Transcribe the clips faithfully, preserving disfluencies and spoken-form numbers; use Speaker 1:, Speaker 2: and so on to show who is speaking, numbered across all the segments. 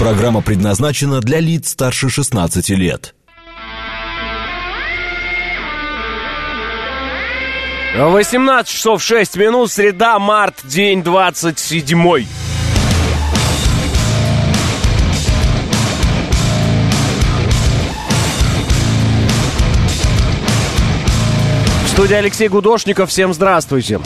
Speaker 1: Программа предназначена для лиц старше шестнадцати лет.
Speaker 2: восемнадцать часов шесть минут, среда, март, день двадцать седьмой. В студии Алексей Гудошников, всем здравствуйте.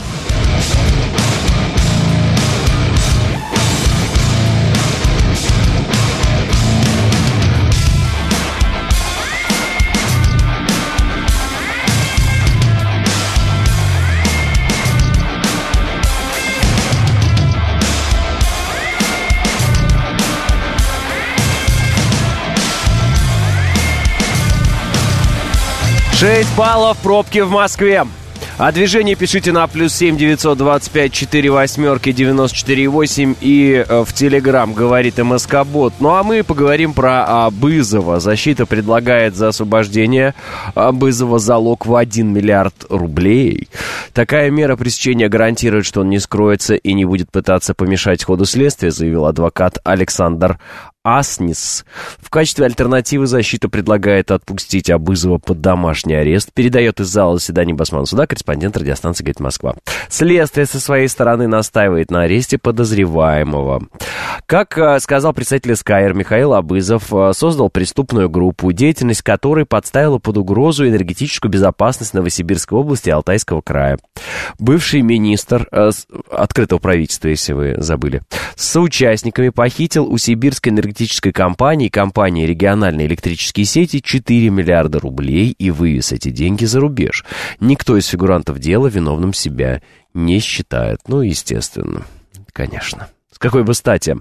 Speaker 2: шесть баллов пробки в Москве. О движении пишите на плюс семь девятьсот двадцать пять четыре восьмерки девяносто четыре восемь и в Телеграм говорит МСК-бот. Ну а мы поговорим про Абызова. Защита предлагает за освобождение Абызова залог в один миллиард рублей. Такая мера пресечения гарантирует, что он не скроется и не будет пытаться помешать ходу следствия, заявил адвокат Александр Аснис. В качестве альтернативы защита предлагает отпустить Абызова под домашний арест. Передает из зала заседания Басманного суда корреспондент радиостанции «Говорит Москва». Следствие со своей стороны настаивает на аресте подозреваемого. Как э, сказал представитель СКАИР Михаил Абызов, э, создал преступную группу, деятельность которой подставила под угрозу энергетическую безопасность Новосибирской области и Алтайского края. Бывший министр э, открытого правительства, если вы забыли, с соучастниками похитил у сибирской энергетической энергетической компании, компании «Региональные электрические сети» четыре миллиарда рублей и вывез эти деньги за рубеж. Никто из фигурантов дела виновным себя не считает. Ну, естественно, конечно. С какой бы стати?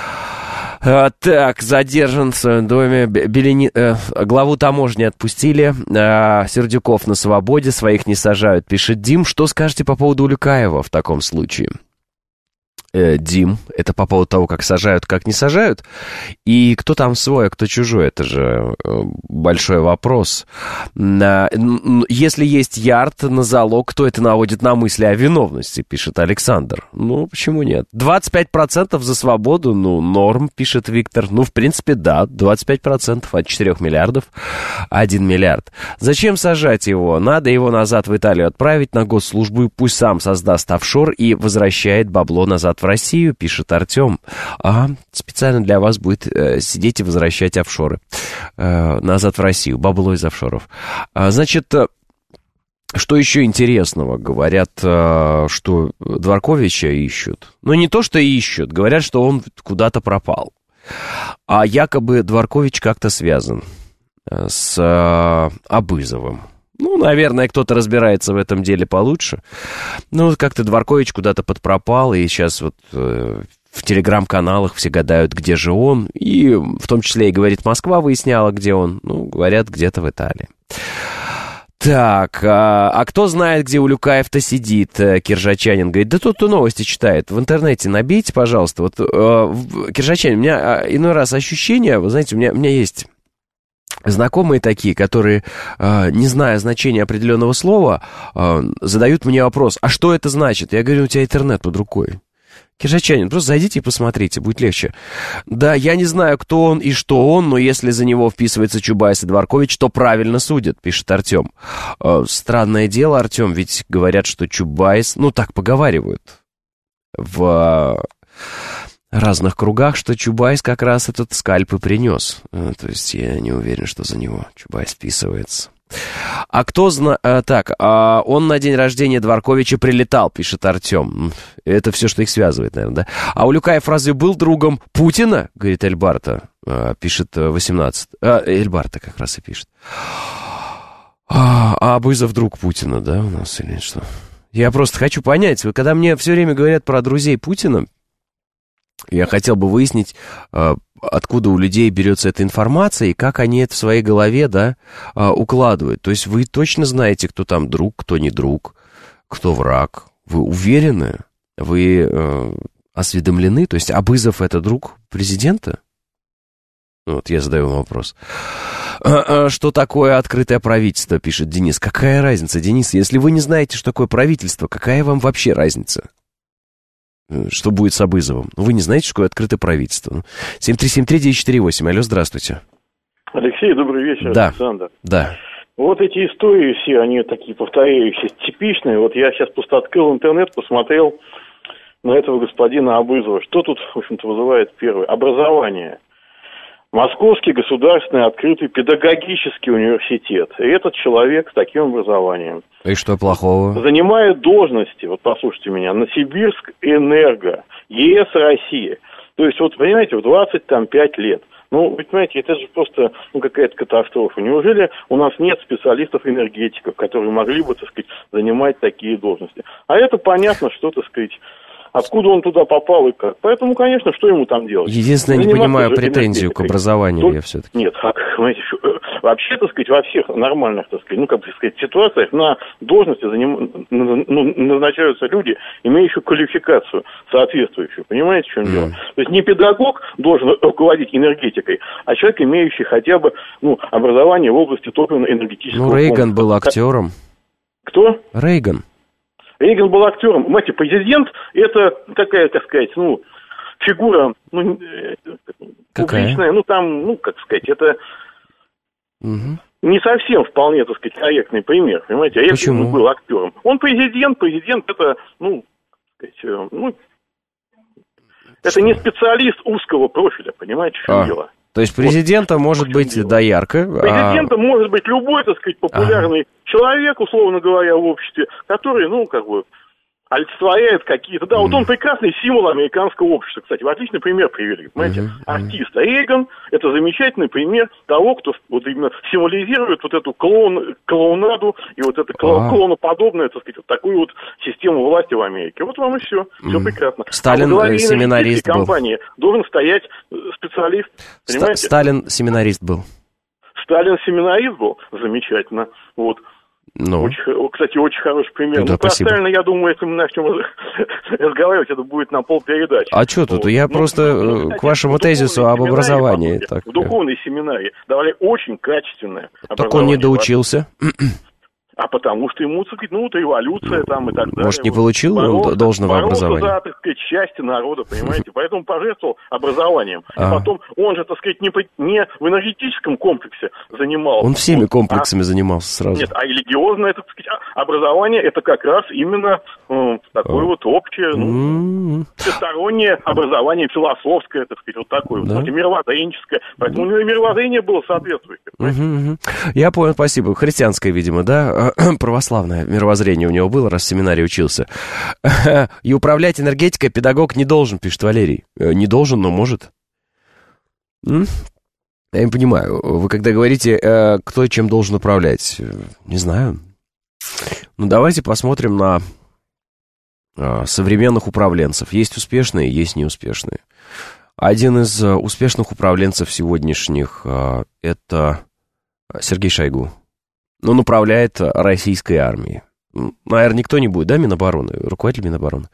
Speaker 2: А, так, задержан в своем доме. Белени... э, главу таможни отпустили. А, Сердюков на свободе. Своих не сажают, пишет Дим. Что скажете по поводу Улюкаева в таком случае? Дим, это по поводу того, как сажают, как не сажают. И кто там свой, а кто чужой, это же большой вопрос. Если есть ярд на залог, то это наводит на мысли о виновности, пишет Александр. Ну, почему нет? двадцать пять процентов за свободу, ну, норм, пишет Виктор. Ну, в принципе, да, двадцать пять процентов от четырёх миллиардов, один миллиард. Зачем сажать его? Надо его назад в Италию отправить на госслужбу, и пусть сам создаст офшор и возвращает бабло назад в Россию, пишет Артем. А специально для вас будет э, сидеть и возвращать офшоры э, назад в Россию, бабло из офшоров. А, значит, э, что еще интересного? Говорят, э, что Дворковича ищут. Ну, не то, что ищут, говорят, что он куда-то пропал. А якобы Дворкович как-то связан э, с э, Абызовым. Ну, наверное, кто-то разбирается в этом деле получше. Ну, как-то Дворкович куда-то подпропал, и сейчас вот э, в телеграм-каналах все гадают, где же он. И в том числе и «Говорит Москва» выясняла, где он. Ну, говорят, где-то в Италии. Так, а, а кто знает, где Улюкаев-то сидит? Киржачанин говорит, да тут новости читает. В интернете набейте, пожалуйста. Вот, э, Киржачанин, у меня иной раз ощущение, вы знаете, у меня, у меня есть... знакомые такие, которые, э, не зная значения определенного слова, э, задают мне вопрос, а что это значит? Я говорю, у тебя интернет под рукой. Киржачанин, просто зайдите и посмотрите, будет легче. Да, я не знаю, кто он и что он, но если за него вписывается Чубайс и Дворкович, то правильно судят, пишет Артем. Э, странное дело, Артем, ведь говорят, что Чубайс, ну так поговаривают в... разных кругах, что Чубайс как раз этот скальп и принес. То есть я не уверен, что за него Чубайс вписывается. А кто знает... А, так, а он на день рождения Дворковича прилетал, пишет Артем. Это все, что их связывает, наверное, да? А Улюкаев разве был другом Путина? Говорит Эльбарта. А, пишет восемнадцать. А, Эльбарта как раз и пишет. А, а Абызов друг Путина, да, у нас или что? Я просто хочу понять, когда мне все время говорят про друзей Путина, я хотел бы выяснить, откуда у людей берется эта информация и как они это в своей голове, да, укладывают. То есть вы точно знаете, кто там друг, кто не друг, кто враг. Вы уверены? Вы э, осведомлены? То есть Абызов — это друг президента? Вот я задаю вам вопрос. Что такое открытое правительство, пишет Денис. Какая разница, Денис? Если вы не знаете, что такое правительство, какая вам вообще разница? что будет с Абызовым. Вы не знаете, что такое открытое правительство. семь три семь три девять четыре восемь. Алло, здравствуйте.
Speaker 3: Алексей, добрый вечер,
Speaker 2: да.
Speaker 3: Александр.
Speaker 2: Да.
Speaker 3: Вот эти истории все, они такие повторяющиеся, типичные. Вот я сейчас просто открыл интернет, посмотрел на этого господина Абызова. Что тут, в общем-то, вызывает первое? Образование. Московский государственный открытый педагогический университет. И этот человек с таким образованием.
Speaker 2: И что плохого?
Speaker 3: Занимает должности, вот послушайте меня, Новосибирск Энерго, ЕС Россия. То есть, вот, понимаете, в двадцать пять лет. Ну, вы понимаете, это же просто ну, какая-то катастрофа. Неужели у нас нет специалистов-энергетиков, которые могли бы, так сказать, занимать такие должности? А это понятно, что, так сказать, откуда он туда попал и как. Поэтому, конечно, что ему там делать?
Speaker 2: Единственное, не понимаю претензию к образованию.
Speaker 3: Тут...
Speaker 2: я все-таки.
Speaker 3: Нет, как, знаете, вообще, так сказать, во всех нормальных, так сказать, ну, как бы сказать, ситуациях на должности заним... ну, назначаются люди, имеющие квалификацию соответствующую. Понимаете, в чем mm. дело? То есть не педагог должен руководить энергетикой, а человек, имеющий хотя бы ну, образование в области топливно-энергетического.
Speaker 2: Ну, Рейган был актером.
Speaker 3: Кто?
Speaker 2: Рейган.
Speaker 3: Рейган был актером. Понимаете, президент это такая, так сказать, ну, фигура, ну, публичная, ну, там, ну, как сказать, это угу. не совсем вполне, так сказать, корректный пример, понимаете, а если он был актером. Он президент, президент это, ну, так сказать, ну, это не специалист узкого профиля, понимаете, в чем а. дело.
Speaker 2: То есть президента вот, может быть дело. доярка.
Speaker 3: Президентом а... может быть любой, так сказать, популярный ага. человек, условно говоря, в обществе, который, ну, как бы, олицетворяет какие-то... Да, mm. вот он прекрасный символ американского общества, кстати. Вы отличный пример привели, понимаете? Mm-hmm. Артист. А Рейган — это замечательный пример того, кто вот именно символизирует вот эту клоун, клоунаду и вот это клоун, ah. клоуноподобное, так сказать, вот такую вот систему власти в Америке. Вот вам и все. Все mm. прекрасно.
Speaker 2: Сталин а семинарист был.
Speaker 3: Компании должен стоять специалист, понимаете?
Speaker 2: Сталин семинарист был.
Speaker 3: Сталин семинарист был? Замечательно. Вот.
Speaker 2: Ну.
Speaker 3: Очень, кстати, очень хороший пример.
Speaker 2: Да,
Speaker 3: ну, про Сталина, я думаю, если мы начнем разговаривать, это будет на полпередачи.
Speaker 2: А что тут? Вот. Я ну, ну, ну, к вашему тезису об образовании. Так.
Speaker 3: В духовной семинарии давали очень качественное образование.
Speaker 2: Так он не доучился.
Speaker 3: А потому что ему, так сказать, ну, вот революция там и так далее.
Speaker 2: Может, не получил
Speaker 3: боролся,
Speaker 2: он должного
Speaker 3: боролся
Speaker 2: образования?
Speaker 3: за, так сказать, счастье народа, понимаете? Поэтому пожертвовал образованием. И
Speaker 2: а.
Speaker 3: потом он же, так сказать, не, не в энергетическом комплексе занимался.
Speaker 2: Он всеми
Speaker 3: вот,
Speaker 2: комплексами
Speaker 3: а,
Speaker 2: занимался сразу.
Speaker 3: Нет, а религиозное, так сказать, образование, это как раз именно э, такое а. вот общее, ну, всестороннее образование, философское, так сказать, вот такое, да? вот, мировоззренческое. Поэтому у него мировоззрение было соответствующее.
Speaker 2: Угу, угу. Я понял, спасибо. Христианское, видимо, да? Православное мировоззрение у него было, раз в семинаре учился. И управлять энергетикой педагог не должен, пишет Валерий. Не должен, но может. М? Я не понимаю. Вы когда говорите, кто чем должен управлять, не знаю. Ну, давайте посмотрим на современных управленцев. Есть успешные, есть неуспешные. Один из успешных управленцев сегодняшних — это Сергей Шойгу. Он управляет российской армией. Наверное, никто не будет, да, Минобороны, руководитель Минобороны.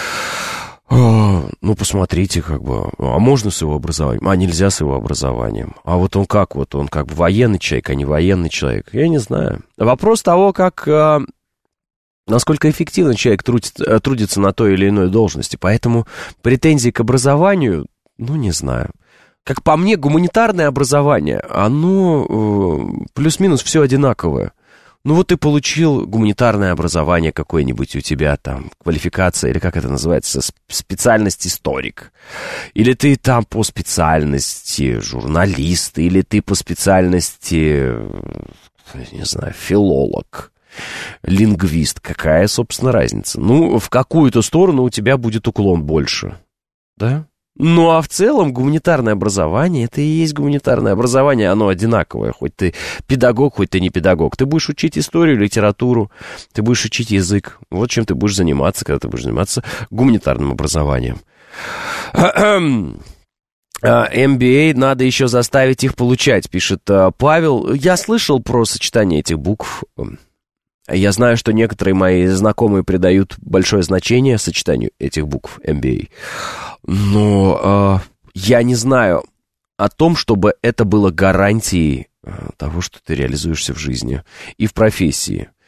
Speaker 2: Ну, посмотрите, как бы, а можно с его образованием? А нельзя с его образованием. А вот он как, вот он как бы военный человек, а не военный человек. Я не знаю. Вопрос того, как, насколько эффективно человек трудится, трудится на той или иной должности. Поэтому претензии к образованию, ну, не знаю. Как по мне, гуманитарное образование, оно э, плюс-минус все одинаковое. Ну вот ты получил гуманитарное образование какое-нибудь, у тебя там квалификация, или как это называется, специальность историк. Или ты там по специальности журналист, или ты по специальности, не знаю, филолог, лингвист. Какая, собственно, разница? Ну, в какую-то сторону у тебя будет уклон больше, да? Ну, а в целом гуманитарное образование, это и есть гуманитарное образование, оно одинаковое, хоть ты педагог, хоть ты не педагог. Ты будешь учить историю, литературу, ты будешь учить язык. Вот чем ты будешь заниматься, когда ты будешь заниматься гуманитарным образованием. эм би эй надо еще заставить их получать, пишет Павел. Я слышал про сочетание этих букв. Я знаю, что некоторые мои знакомые придают большое значение сочетанию этих букв эм би эй. Но э, я не знаю о том, чтобы это было гарантией э, того, что ты реализуешься в жизни и в профессии.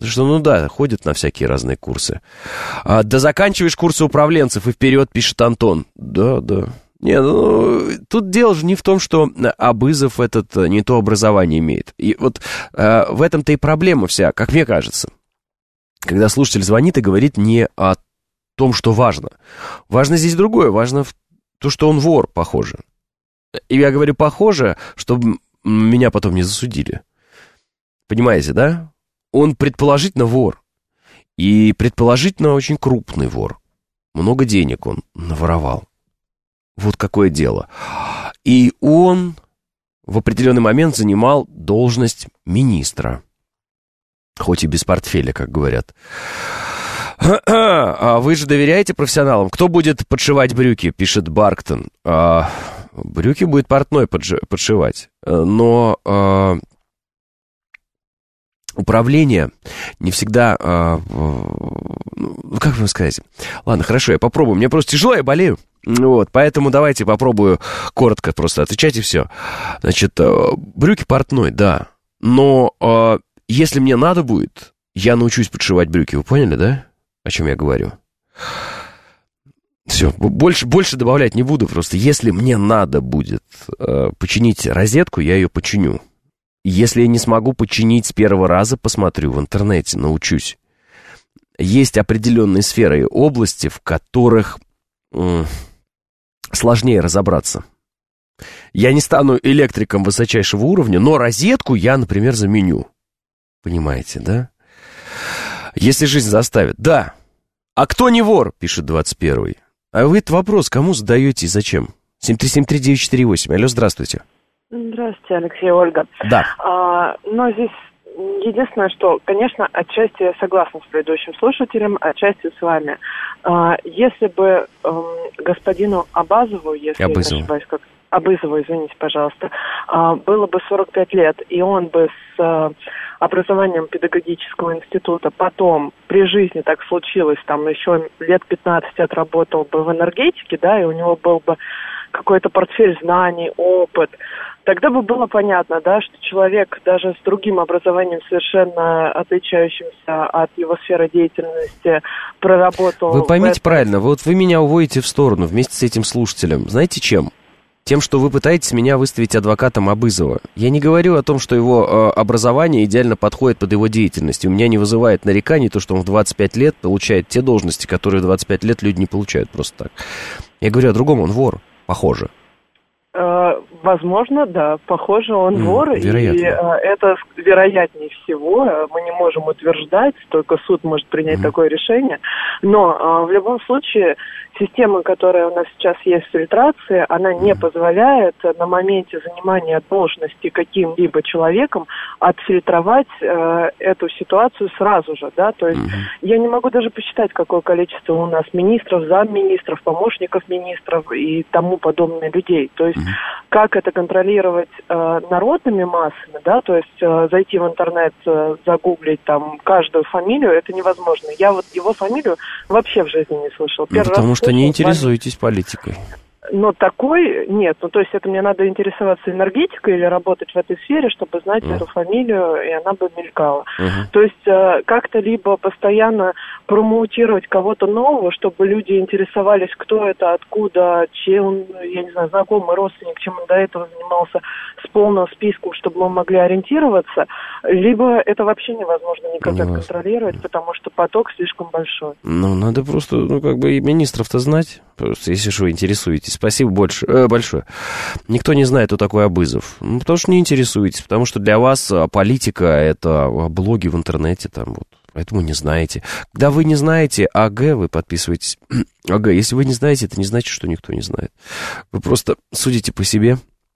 Speaker 2: Потому что, ну да, ходят на всякие разные курсы. А, да заканчиваешь курсы управленцев и вперед, пишет Антон. Да, да. Не, ну, тут дело же не в том, что Абызов этот не то образование имеет. И вот э, в этом-то и проблема вся, как мне кажется. Когда слушатель звонит и говорит не о том, что важно. Важно здесь другое. Важно то, что он вор, похоже. И я говорю похоже, чтобы меня потом не засудили. Понимаете, да? Он предположительно вор. И предположительно очень крупный вор. Много денег он наворовал. Вот какое дело. И он в определенный момент занимал должность министра. Хоть и без портфеля, как говорят. А вы же доверяете профессионалам? Кто будет подшивать брюки, пишет Барктон. А, брюки будет портной подшивать. Но а, управление не всегда... А, ну, как вам сказать? Ладно, хорошо, я попробую. Мне просто тяжело, я болею. Вот, поэтому давайте попробую коротко просто отвечать и все. Значит, брюки портной, да. Но э, если мне надо будет, я научусь подшивать брюки. Вы поняли, да? О чем я говорю? Все, больше, больше добавлять не буду. Просто если мне надо будет э, починить розетку, я ее починю. Если я не смогу починить с первого раза, посмотрю в интернете, научусь. Есть определенные сферы и области, в которых... Э, сложнее разобраться. Я не стану электриком высочайшего уровня, но розетку я, например, заменю. Понимаете, да? Если жизнь заставит. Да. А кто не вор, пишет двадцать первый. А вы этот вопрос кому задаете и зачем? семь три семь три девять четыре восемь. Алло, здравствуйте.
Speaker 4: Здравствуйте, Алексей, Ольга.
Speaker 2: Да.
Speaker 4: А, но здесь единственное, что, конечно, отчасти я согласна с предыдущим слушателем, отчасти с вами. А, если бы эм, господину Абазову, если
Speaker 2: Абызову.
Speaker 4: я не ошибаюсь, как Абызову, извините, пожалуйста, а, было бы сорок пять лет, и он бы с а, образованием педагогического института потом при жизни так случилось, там еще лет пятнадцать отработал бы в энергетике, да, и у него был бы какой-то портфель знаний, опыт, тогда бы было понятно, да, что человек даже с другим образованием, совершенно отличающимся от его сферы деятельности, проработал...
Speaker 2: Вы поймите
Speaker 4: этом...
Speaker 2: правильно, вот вы меня уводите в сторону вместе с этим слушателем. Знаете чем? Тем, что вы пытаетесь меня выставить адвокатом Абызова. Я не говорю о том, что его э, образование идеально подходит под его деятельность. У меня не вызывает нареканий то, что он в двадцать пять лет получает те должности, которые в двадцать пять лет люди не получают просто так. Я говорю о другом, он вор. Похоже.
Speaker 4: Э, возможно, да, похоже, он mm, вор,
Speaker 2: вероятно.
Speaker 4: И э, это вероятнее всего, мы не можем утверждать, только суд может принять mm. такое решение, но э, в любом случае система, которая у нас сейчас есть в фильтрации, она не mm. позволяет на моменте занимания должности каким-либо человеком отфильтровать э, эту ситуацию сразу же, да, то есть mm. я не могу даже посчитать, какое количество у нас министров, замминистров, помощников министров и тому подобное людей, то есть как это контролировать э, народными массами, да, то есть э, зайти в интернет, э, загуглить там каждую фамилию, это невозможно. Я вот его фамилию вообще в жизни не слышал.
Speaker 2: Ну, потому что не интересуетесь политикой.
Speaker 4: Но такой нет. Ну, то есть это мне надо интересоваться энергетикой или работать в этой сфере, чтобы знать uh. эту фамилию, и она бы мелькала. Uh-huh. То есть э, как-то либо постоянно промоутировать кого-то нового, чтобы люди интересовались, кто это, откуда, чем он, я не знаю, знакомый, родственник, чем он до этого занимался, с полным списком, чтобы мы могли ориентироваться, либо это вообще невозможно никак невозможно. контролировать, потому что поток слишком большой.
Speaker 2: Ну, надо просто, ну, как бы и министров-то знать, просто, если что, интересуетесь. Спасибо больше, э, большое. Никто не знает, кто такой Абызов. Ну, потому что не интересуетесь, потому что для вас политика — это блоги в интернете, там вот. Поэтому не знаете. Когда вы не знаете АГ, вы подписываетесь. АГ, если вы не знаете, это не значит, что никто не знает. Вы просто судите по себе.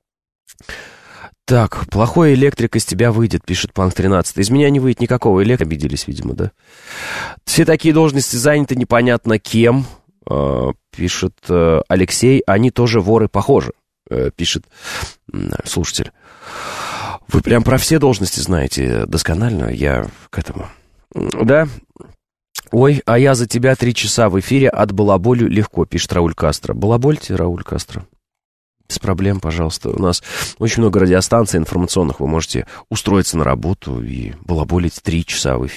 Speaker 2: Так, плохой электрик из тебя выйдет, пишет Панк тринадцать. Из меня не выйдет никакого электрика. Обиделись, видимо, да? Все такие должности заняты непонятно кем, э, пишет э, Алексей. Они тоже воры, похожи, э, пишет э, слушатель. Вы прям про все должности знаете досконально. Я к этому... Да? Ой, а я за тебя три часа в эфире от балаболю легко, пишет Рауль Кастро. Балабольте, Рауль Кастро. Без проблем, пожалуйста. У нас очень много радиостанций информационных. Вы можете устроиться на работу и балаболить три часа в эфире.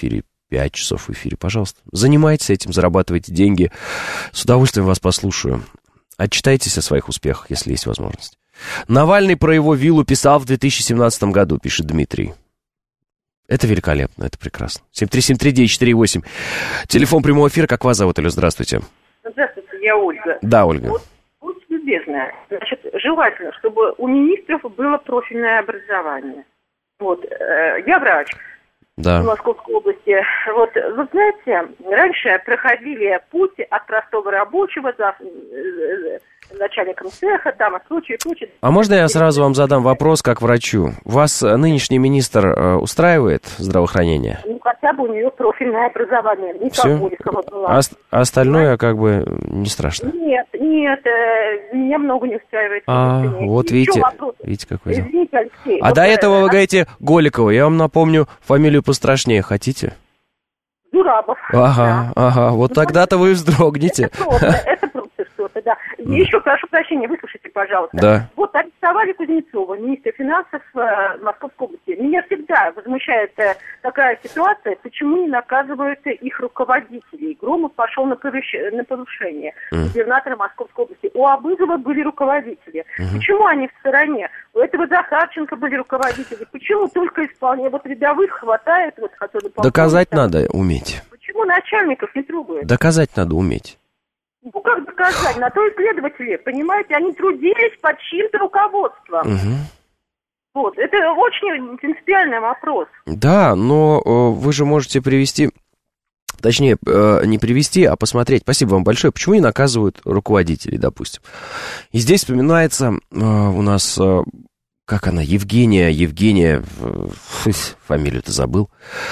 Speaker 2: пять часов в эфире. Пожалуйста, занимайтесь этим, зарабатывайте деньги. С удовольствием вас послушаю. Отчитайтесь о своих успехах, если есть возможность. Навальный про его виллу писал в две тысячи семнадцатом году, пишет Дмитрий. Это великолепно, это прекрасно. семь три семь три девять четыре восемь. Телефон прямого эфира. Как вас зовут, Алло, здравствуйте.
Speaker 5: Здравствуйте, я Ольга.
Speaker 2: Да, Ольга.
Speaker 5: Вот, будьте любезны. Значит, желательно, чтобы у министров было профильное образование. Вот, э, я врач.
Speaker 2: Да.
Speaker 5: В Московской области. Вот, вы знаете, раньше проходили путь от простого рабочего за э, начальником цеха, там, и прочее, прочее.
Speaker 2: А можно я сразу вам задам вопрос как врачу? Вас нынешний министр э, устраивает здравоохранение?
Speaker 5: Ну, хотя бы у нее профильное образование. Не Сокольского была.
Speaker 2: А остальное как бы не страшно?
Speaker 5: Нет, нет, э, меня много не устраивает.
Speaker 2: А, вот видите, видите, какой дело.
Speaker 5: Извините, Алексей.
Speaker 2: А
Speaker 5: вот,
Speaker 2: до этого
Speaker 5: э,
Speaker 2: вы говорите Голикова. Я вам напомню фамилию пострашнее. Хотите?
Speaker 5: Зурабов.
Speaker 2: Ага,
Speaker 5: да.
Speaker 2: ага. Вот
Speaker 5: ну,
Speaker 2: тогда-то вы вздрогнете.
Speaker 5: Это просто, это просто что-то, да. И еще прошу прощения, выслушайте, пожалуйста.
Speaker 2: Да.
Speaker 5: Вот арестовали Кузнецова, министра финансов э, Московской области. Меня всегда возмущает э, такая ситуация, почему не наказывают их руководителей. Громов пошел на, повыш... на повышение
Speaker 2: Mm.
Speaker 5: губернатора Московской области. У Абызова были руководители.
Speaker 2: Mm-hmm.
Speaker 5: Почему они в стороне? У этого Захарченко были руководители. Почему только исполнение? Вот рядовых хватает, вот, которые...
Speaker 2: Доказать там... надо уметь.
Speaker 5: Почему начальников не трогают?
Speaker 2: Доказать надо уметь.
Speaker 5: Ну, как доказать? На то и следователи, понимаете, они трудились под чьим-то руководством.
Speaker 2: Угу.
Speaker 5: Вот, это очень принципиальный вопрос.
Speaker 2: Да, но э, вы же можете привести, точнее, э, не привести, а посмотреть. Спасибо вам большое. Почему не наказывают руководителей, допустим? И здесь вспоминается э, у нас, э, как она, Евгения, Евгения, э, фамилию-то забыл.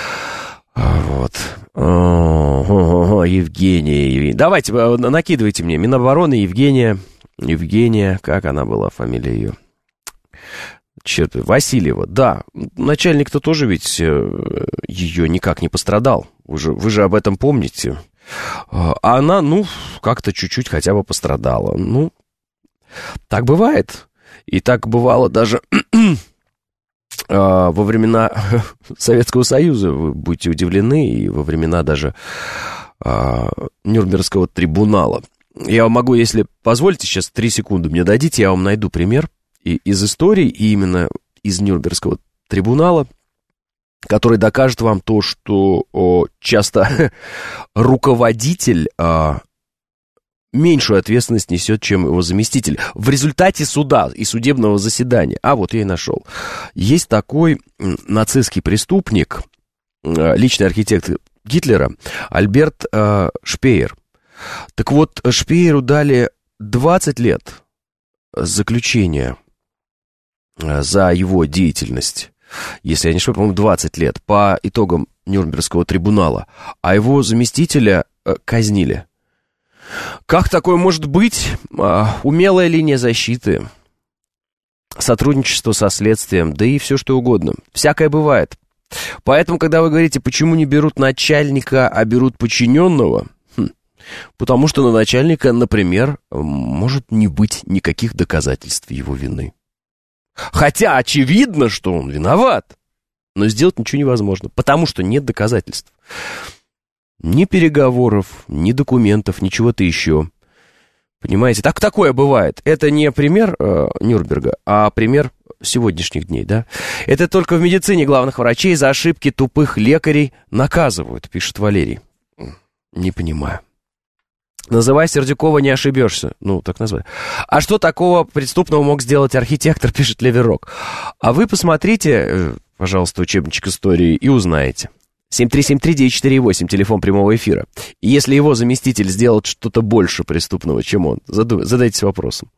Speaker 2: Вот. О-о-о, Евгения, Евгения. Давайте, накидывайте мне. Минобороны, Евгения. Евгения, как она была, фамилия ее? Черт, Васильева. Да, начальник-то тоже ведь ее никак не пострадал. Вы же, вы же об этом помните. А она, ну, как-то чуть-чуть хотя бы пострадала. Ну, так бывает. И так бывало даже... во времена Советского Союза, вы будете удивлены, и во времена даже а, Нюрнбергского трибунала. Я вам могу, если позволите, сейчас три секунды мне дадите, я вам найду пример и, из истории, и именно из Нюрнбергского трибунала, который докажет вам то, что о, часто руководитель... А, меньшую ответственность несет, чем его заместитель. В результате суда и судебного заседания. А, вот я и нашел. Есть такой нацистский преступник, личный архитектор Гитлера, Альберт э, Шпеер. Так вот, Шпееру дали двадцать лет заключения за его деятельность. Если я не ошибаюсь, по-моему, двадцать лет по итогам Нюрнбергского трибунала. А его заместителя э, казнили. Как такое может быть? Умелая линия защиты, сотрудничество со следствием, да и все что угодно. Всякое бывает. Поэтому, когда вы говорите, почему не берут начальника, а берут подчиненного, хм, потому что на начальника, например, может не быть никаких доказательств его вины. Хотя очевидно, что он виноват, но сделать ничего невозможно, потому что нет доказательств. Ни переговоров, ни документов, ничего-то еще. Понимаете, так такое бывает. Это не пример э, Нюрнберга, а пример сегодняшних дней, да? Это только в медицине главных врачей за ошибки тупых лекарей наказывают, пишет Валерий. Не понимаю. Называй Сердюкова, не ошибешься. Ну, так назвай. А что такого преступного мог сделать архитектор, пишет Леверок. А вы посмотрите, пожалуйста, учебничек истории и узнаете. семь три семь три девять четыре восемь, телефон прямого эфира. И если его заместитель сделает что-то больше преступного, чем он, задайтесь вопросом.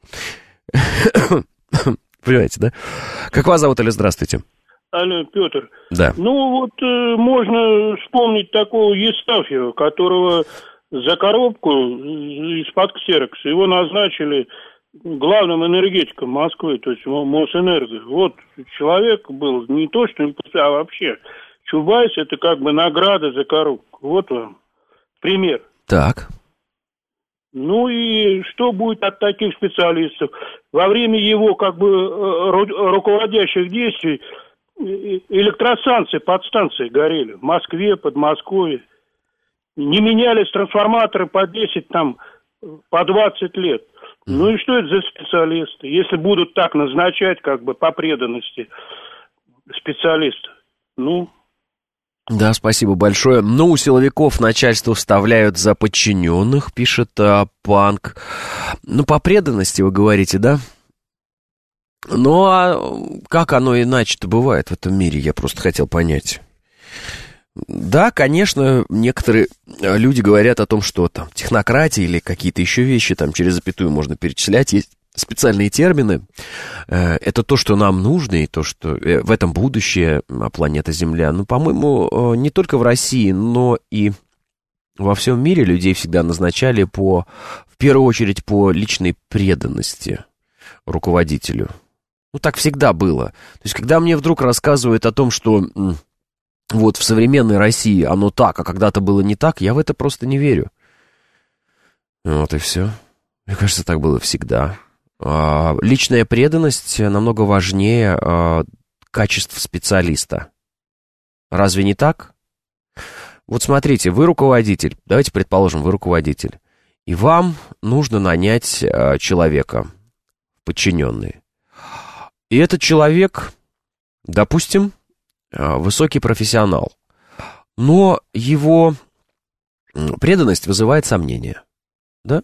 Speaker 2: Понимаете, да? Как вас зовут, Алло, здравствуйте.
Speaker 6: Алло, Петр.
Speaker 2: Да.
Speaker 6: Ну, вот э, можно вспомнить такого Евстафьева, которого за коробку из-под ксерокса его назначили главным энергетиком Москвы, то есть Мосэнерго. Вот человек был не то, что а вообще... Чубайс – это как бы награда за коробку. Вот вам пример.
Speaker 2: Так.
Speaker 6: Ну и что будет от таких специалистов? Во время его как бы ру- руководящих действий электростанции, подстанции горели в Москве, Подмосковье. Не менялись трансформаторы по десять, там, по двадцать лет. Ну и что это за специалисты? Если будут так назначать, как бы, по преданности специалистов, ну...
Speaker 2: Да, спасибо большое. Ну, у силовиков начальство вставляют за подчиненных, пишет а, Панк. Ну, по преданности вы говорите, да? Ну, а как оно иначе-то бывает в этом мире, я просто хотел понять. Да, конечно, некоторые люди говорят о том, что там технократия или какие-то еще вещи там через запятую можно перечислять. Есть специальные термины. Это то, что нам нужно, и то, что в этом будущее планета Земля. Ну, по-моему, не только в России, но и во всем мире людей всегда назначали по, в первую очередь, по личной преданности руководителю. Ну, так всегда было. То есть, когда мне вдруг рассказывают о том, что вот в современной России оно так, а когда-то было не так, я в это просто не верю. Вот и все. Мне кажется, так было всегда. Личная преданность намного важнее качеств специалиста. Разве не так? Вот смотрите, вы руководитель, давайте предположим, вы руководитель, и вам нужно нанять человека, подчиненные. И этот человек, допустим, высокий профессионал, но его преданность вызывает сомнения, да?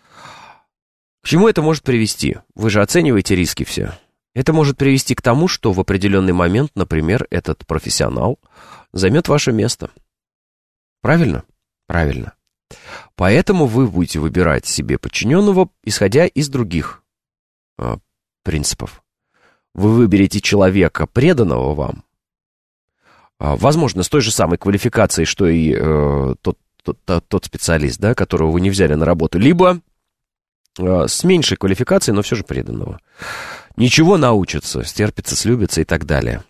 Speaker 2: К чему это может привести? Вы же оцениваете риски все. Это может привести к тому, что в определенный момент, например, этот профессионал займет ваше место. Правильно? Правильно. Поэтому вы будете выбирать себе подчиненного, исходя из других э, принципов. Вы выберете человека, преданного вам, э, возможно, с той же самой квалификацией, что и э, тот, тот, тот специалист, да, которого вы не взяли на работу, либо с меньшей квалификацией, но все же преданного. Ничего научатся, стерпятся, слюбятся и так далее.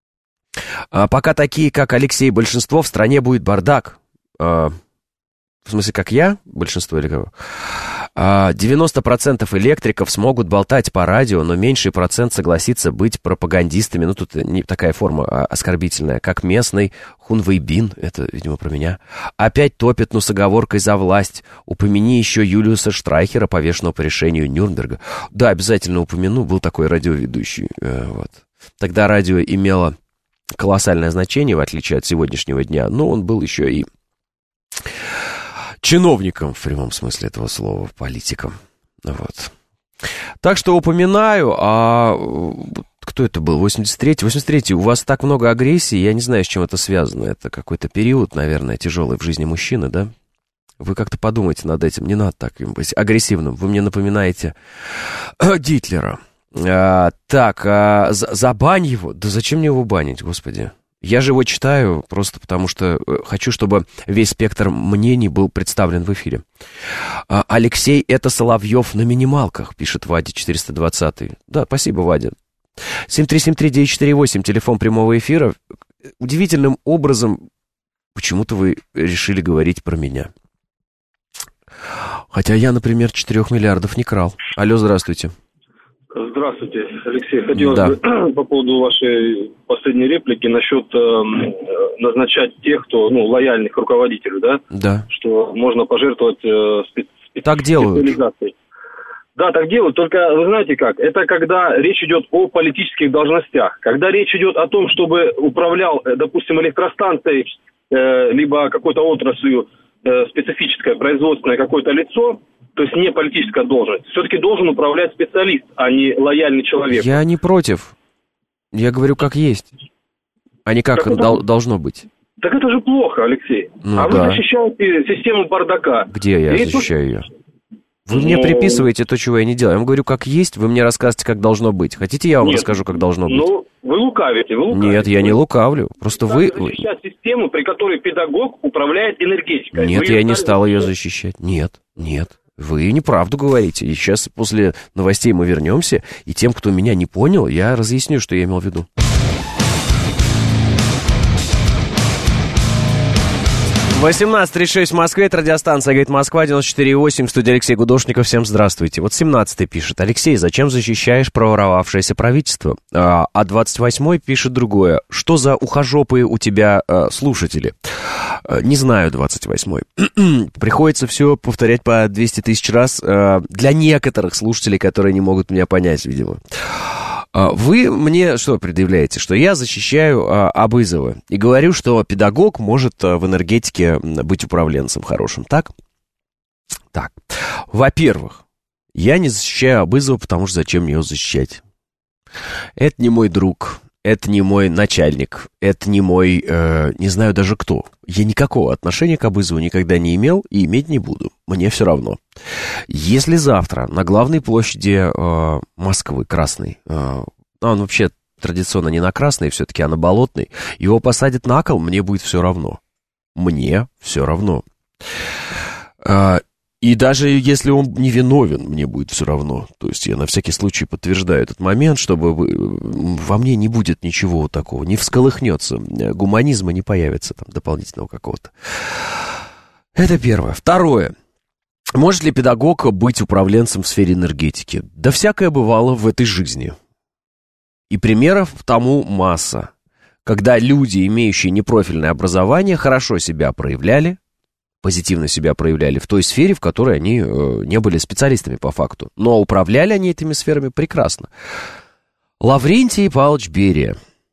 Speaker 2: А пока такие, как Алексей, большинство, в стране будет бардак. А, в смысле, как я, большинство или кого? А, девяносто процентов электриков смогут болтать по радио, но меньший процент согласится быть пропагандистами. Ну, тут не такая форма а, оскорбительная, как местный Хунвейбин, это, видимо, про меня. Опять топит, ну, с оговоркой за власть. Упомяни еще Юлиуса Штрайхера, повешенного по решению Нюрнберга. Да, обязательно упомяну, был такой радиоведущий. Вот. Тогда радио имело колоссальное значение, в отличие от сегодняшнего дня, но он был еще и чиновником, в прямом смысле этого слова, политиком. Вот. Так что упоминаю, а кто это был? восемьдесят третий? восемьдесят третий. У вас так много агрессии, я не знаю, с чем это связано. Это какой-то период, наверное, тяжелый в жизни мужчины, да? Вы как-то подумайте над этим. Не надо так быть агрессивным. Вы мне напоминаете Гитлера. А, так, а, забань его. Да зачем мне его банить, господи? Я же его читаю просто потому, что хочу, чтобы весь спектр мнений был представлен в эфире. А, Алексей, это Соловьев на минималках, пишет Вадя четыреста двадцатый. Да, спасибо, Вадя. семь три семь три девять четыре восемь, телефон прямого эфира. Удивительным образом почему-то вы решили говорить про меня. Хотя я, например, четырех миллиардов не крал. Алло, здравствуйте.
Speaker 7: Здравствуйте, Алексей. Хотелось
Speaker 2: да.
Speaker 7: бы по поводу вашей последней реплики насчет э, назначать тех, кто, ну, лояльных руководителей, да?
Speaker 2: Да.
Speaker 7: Что можно пожертвовать э, специ...
Speaker 2: Так делают.
Speaker 7: специализацией. Да, так делают, только вы знаете как, это когда речь идет о политических должностях. Когда речь идет о том, чтобы управлял, допустим, электростанцией, э, либо какой-то отраслью, э, специфическое производственное какое-то лицо, то есть не политическая должность, все-таки должен управлять специалист, а не лояльный человек.
Speaker 2: Я не против. Я говорю, как есть, а не как, как это... дол- должно быть.
Speaker 7: Так это же плохо, Алексей.
Speaker 2: Ну,
Speaker 7: а
Speaker 2: да.
Speaker 7: вы защищаете систему бардака.
Speaker 2: Где я
Speaker 7: И
Speaker 2: защищаю
Speaker 7: тут...
Speaker 2: ее? Вы мне
Speaker 7: Но...
Speaker 2: приписываете то, чего я не делаю. Я вам говорю, как есть, вы мне рассказываете, как должно быть. Хотите, я вам
Speaker 7: Нет.
Speaker 2: расскажу, как должно быть?
Speaker 7: Ну, вы лукавите, вы лукавите.
Speaker 2: Нет, я не лукавлю. Просто вы...
Speaker 7: защищать систему, при которой педагог управляет энергетикой.
Speaker 2: Нет,
Speaker 7: вы
Speaker 2: я не стал ее защищать. Нет, нет. Вы неправду говорите. И сейчас после новостей мы вернемся, и тем, кто меня не понял, я разъясню, что я имел в виду. восемнадцать тридцать шесть в Москве, это радиостанция «Говорит Москва», девяносто четыре и восемь, в студии Алексей Гудошников, всем здравствуйте. Вот семнадцатый пишет: Алексей, зачем защищаешь проворовавшееся правительство? А, а двадцать восьмой пишет другое: что за ухожопые у тебя а, слушатели? А, не знаю, двадцать восьмой. Приходится все повторять по двести тысяч раз а, для некоторых слушателей, которые не могут меня понять, видимо. Вы мне что предъявляете? Что я защищаю а, Абызова и говорю, что педагог может а, в энергетике быть управленцем хорошим, так? Так. Во-первых, я не защищаю Абызова, потому что зачем мне его защищать? Это не мой друг, это не мой начальник, это не мой, э, не знаю даже кто. Я никакого отношения к Абызову никогда не имел и иметь не буду. Мне все равно. Если завтра на главной площади э, Москвы, Красной, э, он вообще традиционно не на Красной, все-таки, а на Болотной, его посадят на кол, мне будет все равно. Мне все равно. Э, и даже если он не виновен, мне будет все равно. То есть я на всякий случай подтверждаю этот момент, чтобы во мне не будет ничего такого, не всколыхнется, гуманизма не появится там дополнительного какого-то. Это первое. Второе. Может ли педагог быть управленцем в сфере энергетики? Да всякое бывало в этой жизни. И примеров тому масса. Когда люди, имеющие непрофильное образование, хорошо себя проявляли, позитивно себя проявляли в той сфере, в которой они э, не были специалистами по факту. Но управляли они этими сферами прекрасно. Лаврентий Павлович Берия.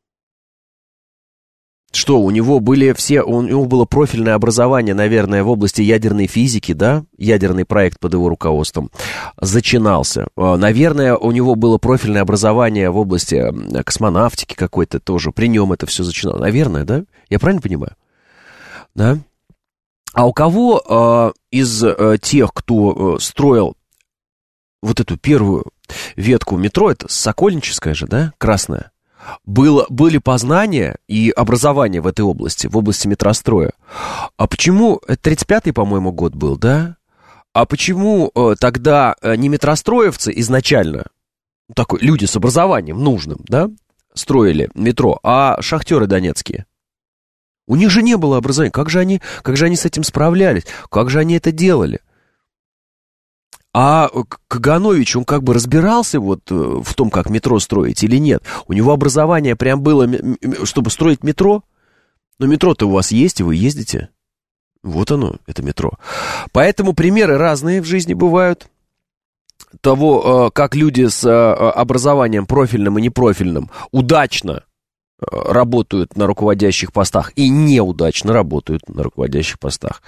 Speaker 2: Что, у него были все, у него было профильное образование, наверное, в области ядерной физики, да? Ядерный проект под его руководством зачинался. Наверное, у него было профильное образование в области космонавтики какой-то тоже. При нем это все зачиналось. Наверное, да? Я правильно понимаю? Да? А у кого э, из э, тех, кто э, строил вот эту первую ветку метро, это Сокольническая же, да, красная, было, были познания и образование в этой области, в области метростроя. А почему, это тридцать пятый, по-моему, год был, да? А почему э, тогда не метростроевцы изначально, такой, люди с образованием нужным, да, строили метро, а шахтеры донецкие? У них же не было образования. Как же они, как же они с этим справлялись? Как же они это делали? А Каганович, он как бы разбирался вот в том, как метро строить или нет? У него образование прям было, чтобы строить метро? Но метро-то у вас есть, и вы ездите. Вот оно, это метро. Поэтому примеры разные в жизни бывают. Того, как люди с образованием профильным и непрофильным удачно работают на руководящих постах и неудачно работают на руководящих постах.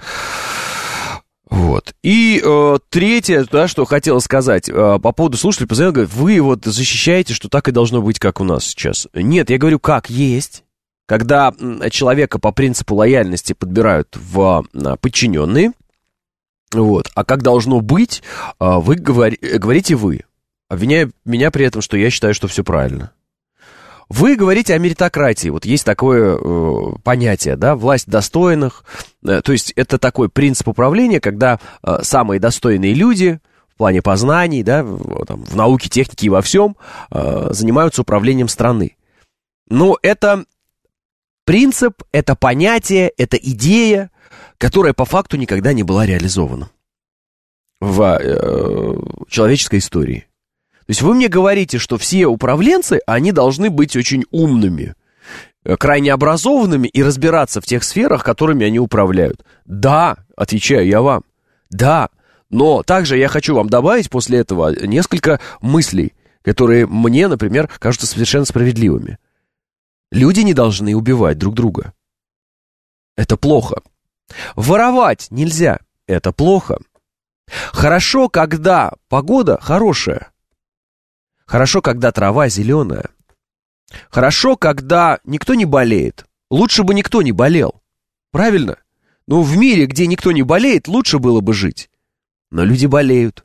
Speaker 2: Вот. И э, третье, да, что хотел сказать, э, по поводу слушателей, позвонил, говорит, вы вот защищаете, что так и должно быть, как у нас сейчас. Нет, я говорю, как есть. Когда человека по принципу лояльности подбирают в э, подчиненные, вот, а как должно быть, э, вы говори, говорите вы, обвиняя меня при этом, что я считаю, что все правильно. Вы говорите о меритократии, вот есть такое э, понятие, да, власть достойных, э, то есть это такой принцип управления, когда э, самые достойные люди в плане познаний, да, в, там, в науке, технике и во всем э, занимаются управлением страны. Но это принцип, это понятие, это идея, которая по факту никогда не была реализована в э, человеческой истории. То есть вы мне говорите, что все управленцы, они должны быть очень умными, крайне образованными и разбираться в тех сферах, которыми они управляют. Да, отвечаю я вам, да, но также я хочу вам добавить после этого несколько мыслей, которые мне, например, кажутся совершенно справедливыми. Люди не должны убивать друг друга. Это плохо. Воровать нельзя. Это плохо. Хорошо, когда погода хорошая. Хорошо, когда трава зеленая. Хорошо, когда никто не болеет. Лучше бы никто не болел. Правильно? Ну, в мире, где никто не болеет, лучше было бы жить. Но люди болеют.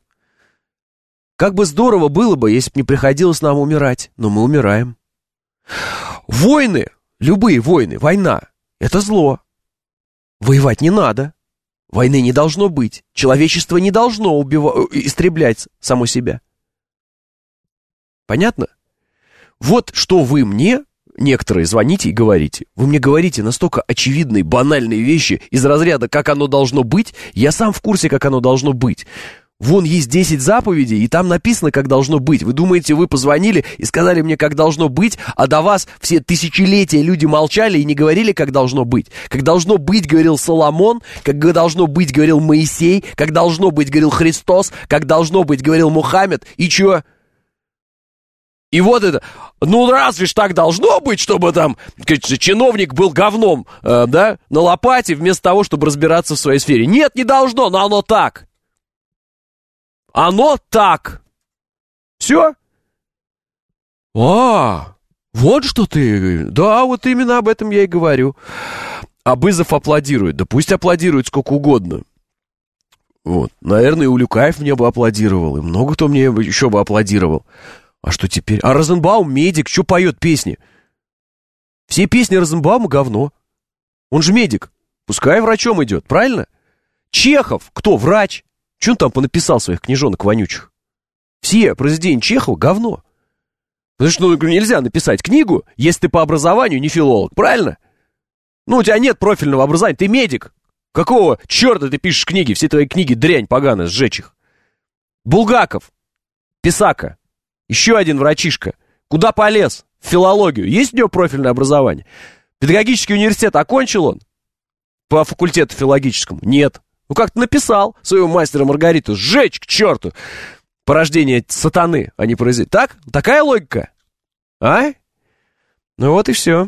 Speaker 2: Как бы здорово было бы, если бы не приходилось нам умирать. Но мы умираем. Войны, любые войны, война — это зло. Воевать не надо. Войны не должно быть. Человечество не должно убивать, истреблять само себя. Понятно? Вот что вы мне некоторые звоните и говорите. Вы мне говорите настолько очевидные, банальные вещи из разряда, как оно должно быть. Я сам в курсе, как оно должно быть. Вон есть десять заповедей, и там написано, как должно быть. Вы думаете, вы позвонили и сказали мне, как должно быть, а до вас все тысячелетия люди молчали и не говорили, как должно быть. Как должно быть, говорил Соломон, как должно быть, говорил Моисей, как должно быть, говорил Христос, как должно быть, говорил Мухаммед. И чё? И вот это, ну разве ж так должно быть, чтобы там чиновник был говном, э, да, на лопате, вместо того, чтобы разбираться в своей сфере. Нет, не должно, но оно так. Оно так. Все? А, вот что ты. Да, вот именно об этом я и говорю. Абызов аплодирует. Да пусть аплодирует сколько угодно. Вот. Наверное, и Улюкаев мне бы аплодировал, и много кто мне еще бы аплодировал. А что теперь? А Розенбаум медик, что поет песни? Все песни Розенбаума говно. Он же медик. Пускай врачом идет, правильно? Чехов, кто? Врач. Что он там понаписал своих книжонок вонючих? Все произведения Чехова говно. Потому что ну, нельзя написать книгу, если ты по образованию не филолог, правильно? Ну, у тебя нет профильного образования, ты медик. Какого черта ты пишешь книги? Все твои книги дрянь поганая, сжечь их. Булгаков, Писака, еще один врачишка. Куда полез? В филологию. Есть у него профильное образование? Педагогический университет окончил он? По факультету филологическому? Нет. Ну, как-то написал своего мастера Маргариту. Сжечь к черту. Порождение сатаны, а не произойдет. Так? Такая логика? А? Ну вот и все.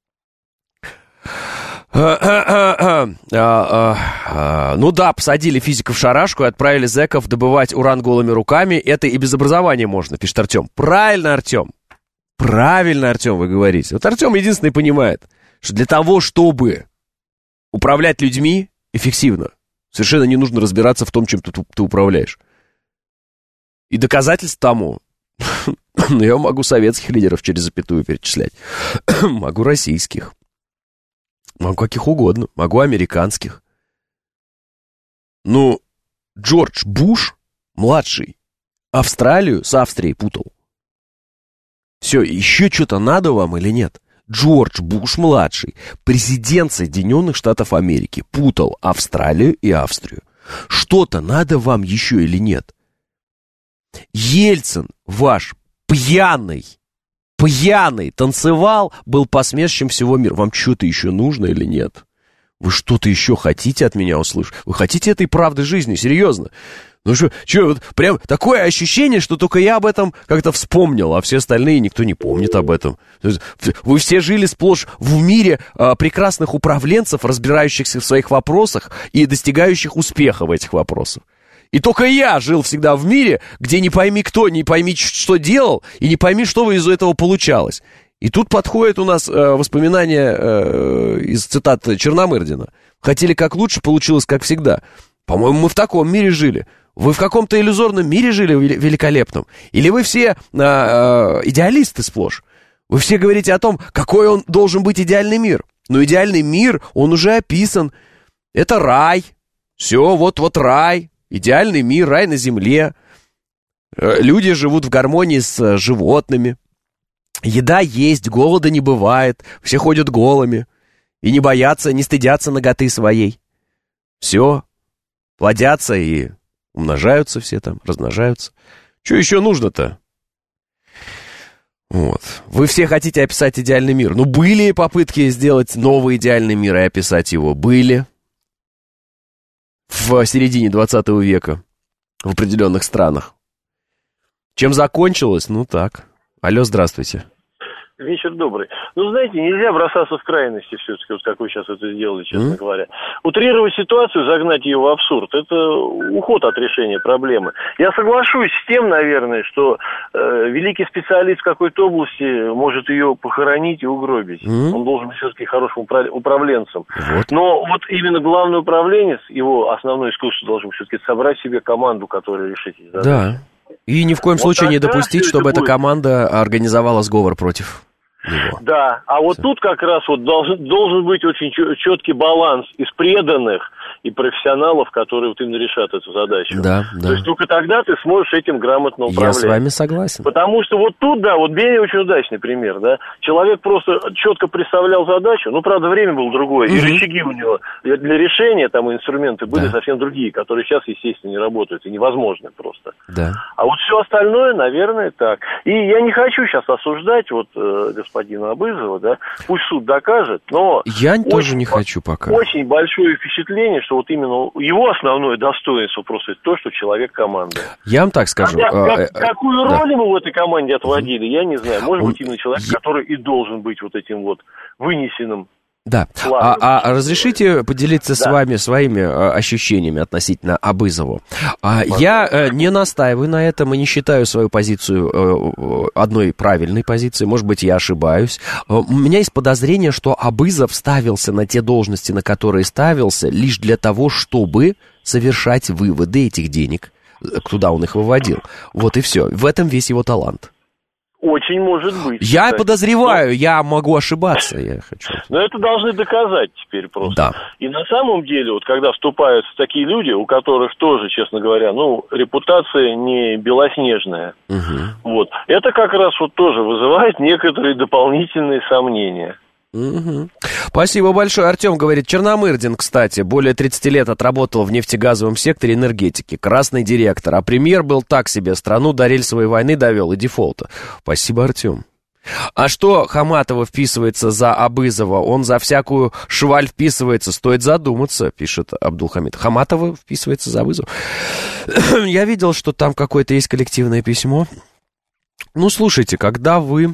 Speaker 2: Ну да, посадили физиков в шарашку и отправили зэков добывать уран голыми руками. Это и без образования можно, пишет Артем. Правильно, Артем. Правильно, Артем, вы говорите. Вот Артем единственный понимает, что для того, чтобы управлять людьми эффективно, совершенно не нужно разбираться в том, чем ты, ты управляешь. И доказательств тому, я могу советских лидеров через запятую перечислять, могу российских, могу каких угодно, могу американских. Ну, Джордж Буш, младший, Австралию с Австрией путал. Все, еще что-то надо вам или нет? Джордж Буш-младший, президент Соединенных Штатов Америки, путал Австралию и Австрию. Что-то надо вам еще или нет? Ельцин ваш пьяный, пьяный танцевал, был посмешищем всего мира. Вам что-то еще нужно или нет? Вы что-то еще хотите от меня услышать? Вы хотите этой правды жизни? Серьезно? Ну что, что, вот прям такое ощущение, что только я об этом как-то вспомнил, а все остальные никто не помнит об этом. Вы все жили сплошь в мире а, прекрасных управленцев, разбирающихся в своих вопросах и достигающих успеха в этих вопросах. И только я жил всегда в мире, где не пойми кто, не пойми что делал, и не пойми, что из этого получалось. И тут подходит у нас э, воспоминание э, из цитат Черномырдина. Хотели как лучше, получилось как всегда. По-моему, мы в таком мире жили. Вы в каком-то иллюзорном мире жили великолепном? Или вы все э, э, идеалисты сплошь? Вы все говорите о том, какой он должен быть идеальный мир. Но идеальный мир, он уже описан. Это рай. Все, вот, вот рай. Идеальный мир, рай на земле. Люди живут в гармонии с животными. Еда есть, голода не бывает. Все ходят голыми. И не боятся, не стыдятся наготы своей. Все. Плодятся и умножаются все там, размножаются. Что еще нужно-то? Вот. Вы все хотите описать идеальный мир. Ну, были попытки сделать новый идеальный мир и описать его. Были. В середине двадцатого века. В определенных странах. Чем закончилось? Ну, так. Алло, здравствуйте.
Speaker 8: Вечер добрый. Ну, знаете, нельзя бросаться в крайности все-таки, вот как вы сейчас это сделали, честно mm-hmm. говоря. Утрировать ситуацию, загнать ее в абсурд, это уход от решения проблемы. Я соглашусь с тем, наверное, что э, великий специалист в какой-то области может ее похоронить и угробить. Mm-hmm. Он должен быть все-таки хорошим управ- управленцем. Вот. Но вот именно главный управленец, его основное искусство должен все-таки собрать себе команду, которая решит эти задачи. Да. И ни в коем вот случае не допустить, чтобы эта команда организовала сговор против него. Да, а вот Все. Тут как раз вот должен, должен быть очень четкий баланс из преданных и профессионалов, которые вот именно решат эту задачу.
Speaker 2: Да, да.
Speaker 8: То есть только тогда ты сможешь этим грамотно управлять.
Speaker 2: Я с вами согласен.
Speaker 8: Потому что вот тут, да, вот Берия очень удачный пример, да. Человек просто четко представлял задачу, ну, правда, время было другое, угу. и рычаги у него для решения, там, инструменты были да. совсем другие, которые сейчас, естественно, не работают, и невозможны просто.
Speaker 2: Да.
Speaker 8: А вот все остальное, наверное, так. И я не хочу сейчас осуждать вот э, господина Абызова, да, пусть суд докажет, но...
Speaker 2: Я
Speaker 8: очень,
Speaker 2: тоже не хочу пока.
Speaker 8: Очень большое впечатление, что вот именно его основное достоинство просто то, что человек команды.
Speaker 2: Я вам так скажу.
Speaker 8: Хотя,
Speaker 2: а,
Speaker 8: как,
Speaker 2: а,
Speaker 8: какую
Speaker 2: да.
Speaker 8: роль ему в этой команде отводили, я не знаю. Может
Speaker 2: Он...
Speaker 8: быть, именно человек,
Speaker 2: я...
Speaker 8: который и должен быть вот этим вот вынесенным.
Speaker 2: Да. А, а разрешите поделиться да. с вами своими а, ощущениями относительно Абызова? А, я а, не настаиваю на этом и не считаю свою позицию а, одной правильной позицией. Может быть, я ошибаюсь. А, у меня есть подозрение, что Абызов ставился на те должности, на которые ставился, лишь для того, чтобы совершать выводы этих денег, куда он их выводил. Вот и все. В этом весь его талант.
Speaker 8: Очень может быть.
Speaker 2: Я
Speaker 8: кстати.
Speaker 2: подозреваю, но... я могу ошибаться. Я хочу...
Speaker 8: Но это должны доказать теперь просто.
Speaker 2: Да.
Speaker 8: И на самом деле, вот когда вступают такие люди, у которых тоже, честно говоря, ну, репутация не белоснежная, угу. вот, это как раз вот тоже вызывает некоторые дополнительные сомнения.
Speaker 2: Угу. Спасибо большое. Артем говорит, Черномырдин, кстати, более тридцати лет отработал в нефтегазовом секторе энергетики, красный директор, а премьер был так себе, страну до рельсовой войны довел и дефолта. Спасибо, Артем. А что Хаматова вписывается за Абызова? Он за всякую шваль вписывается, стоит задуматься, пишет Абдулхамид. Хаматова вписывается за Абызова. Я видел, что там какое-то есть коллективное письмо. Ну, слушайте, когда вы...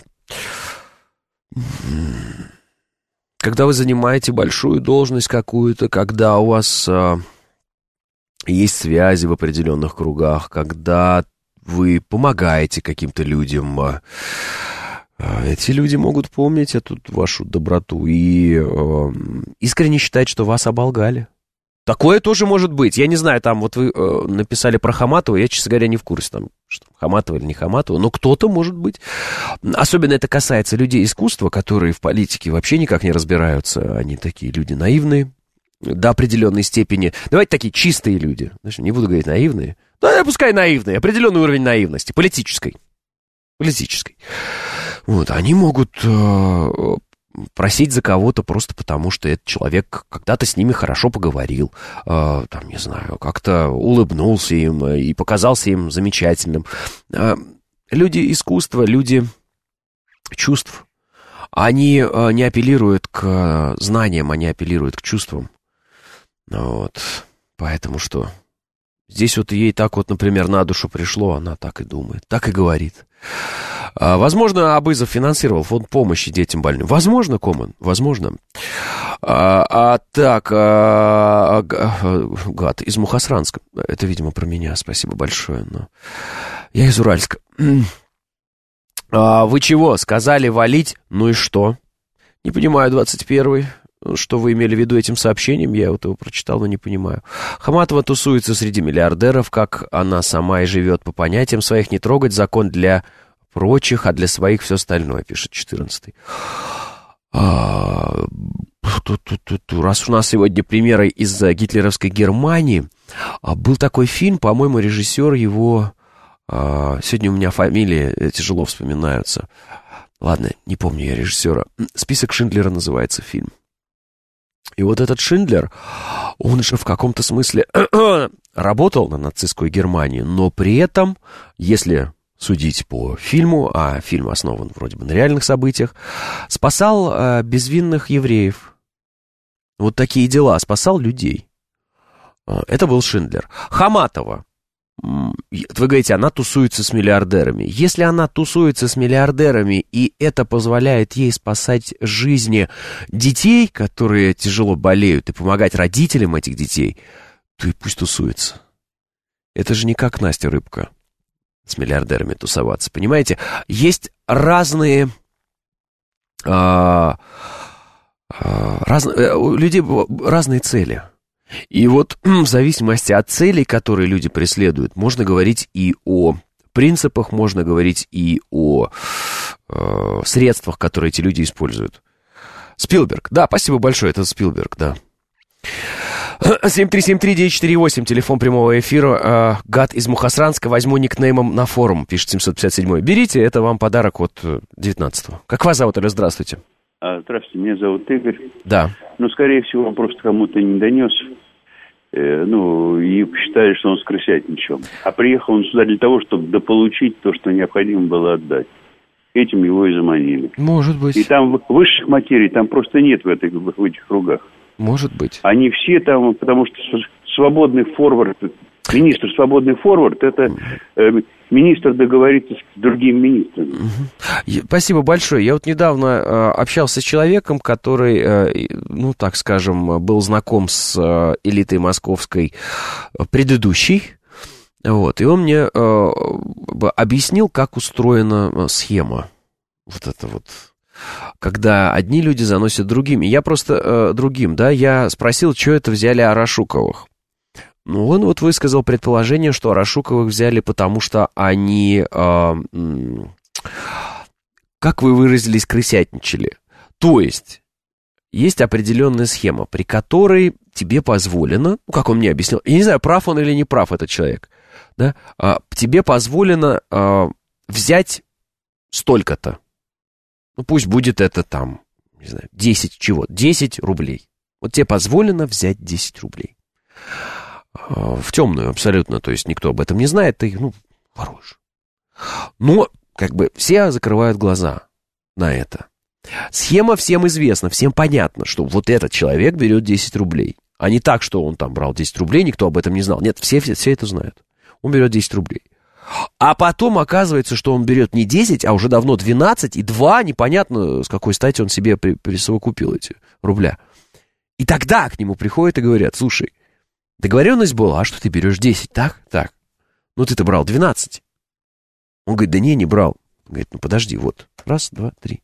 Speaker 2: Когда вы занимаете большую должность какую-то, когда у вас э, есть связи в определенных кругах, когда вы помогаете каким-то людям, э, эти люди могут помнить эту вашу доброту и э, искренне считать, что вас оболгали. Такое тоже может быть. Я не знаю, там вот вы э, написали про Хаматова, я, честно говоря, не в курсе, там, что Хаматова или не Хаматова, но кто-то может быть. Особенно это касается людей искусства, которые в политике вообще никак не разбираются. Они такие люди наивные до определенной степени. Давайте такие чистые люди. Знаешь, не буду говорить наивные. Да, пускай наивные. Определенный уровень наивности. Политической. Политической. Вот, они могут... Э, просить за кого-то просто потому, что этот человек когда-то с ними хорошо поговорил, э, там, не знаю, как-то улыбнулся им и показался им замечательным. Э, люди искусства, люди чувств, они э, не апеллируют к знаниям, они апеллируют к чувствам. Вот. Поэтому что? Здесь вот ей так вот, например, на душу пришло, она так и думает, так и говорит. А, возможно, Абызов финансировал фонд помощи детям больным. Возможно, Коман, возможно. А, а так, а, а, гад, из Мухосранска. Это, видимо, про меня, спасибо большое. Но я из Уральска. А, вы чего, сказали валить? Ну и что? Не понимаю, двадцать первый. Что вы имели в виду этим сообщением? Я вот его прочитал, но не понимаю. Хаматова тусуется среди миллиардеров, как она сама и живет по понятиям своих. Не трогать закон для прочих, а для своих все остальное, пишет четырнадцатый. А, раз у нас сегодня примеры из гитлеровской Германии, был такой фильм, по-моему, режиссер его... Сегодня у меня фамилии тяжело вспоминаются. Ладно, не помню я режиссера. «Список Шиндлера» называется фильм. И вот этот Шиндлер, он же в каком-то смысле работал на нацистскую Германию, но при этом, если судить по фильму, а фильм основан вроде бы на реальных событиях, спасал э, безвинных евреев. Вот такие дела, спасал людей. Это был Шиндлер. Хаматова. Вы говорите, она тусуется с миллиардерами. Если она тусуется с миллиардерами, и это позволяет ей спасать жизни детей, которые тяжело болеют, и помогать родителям этих детей, то и пусть тусуется. Это же не как Настя Рыбка с миллиардерами тусоваться, понимаете? Есть разные... А, а, раз, у людей разные цели. И вот в зависимости от целей, которые люди преследуют, можно говорить и о принципах, можно говорить и о э, средствах, которые эти люди используют. Спилберг, да, спасибо большое, это Спилберг, да. семь три семь три девять четыре восемь, телефон прямого эфира. Гад из Мухосранска, возьму никнеймом на форум, пишет семьсот пятьдесят седьмой. Берите, это вам подарок от девятнадцатого. Как вас зовут, Алло, здравствуйте.
Speaker 9: Здравствуйте, меня зовут Игорь.
Speaker 2: Да.
Speaker 9: Ну, скорее всего, он просто кому-то не донес. Э, ну, и посчитали, что он с крысятничал. А приехал он сюда для того, чтобы дополучить то, что необходимо было отдать. Этим его и заманили.
Speaker 2: Может быть.
Speaker 9: И там высших материй там просто нет в, этой, в этих кругах.
Speaker 2: Может быть.
Speaker 9: Они все там, потому что свободный форвард, министр свободный форвард, это э, министр договорится с другим министром.
Speaker 2: Угу. Спасибо большое. Я вот недавно э, общался с человеком, который, э, ну, так скажем, был знаком с э, элитой московской предыдущей. Вот, и он мне э, объяснил, как устроена схема. Вот это вот. Когда одни люди заносят другим. И я просто э, другим, да, я спросил, что это взяли Арашуковых. Ну, он вот высказал предположение, что Арашуковых взяли, потому что они, э, как вы выразились, крысятничали. То есть, есть определенная схема, при которой тебе позволено, ну, как он мне объяснил, я не знаю, прав он или не прав этот человек, да, а, тебе позволено а, взять столько-то. Ну, пусть будет это там, не знаю, десять чего, десять рублей. Вот тебе позволено взять десять рублей. А, в темную абсолютно, то есть никто об этом не знает, ты, ну, воруешь. Но, как бы, все закрывают глаза на это. Схема всем известна, всем понятно, что вот этот человек берет десять рублей. А не так, что он там брал десять рублей, никто об этом не знал. Нет, все, все, все это знают. Он берет десять рублей. А потом оказывается, что он берет не десять, а уже давно двенадцать, и два, непонятно, с какой стати он себе при, присовокупил эти рубля. И тогда к нему приходят и говорят: слушай, договоренность была, а что ты берешь десять, так? Так. Ну ты-то брал двенадцать. Он говорит: да не, не брал. Он говорит: ну подожди, вот, раз, два, три.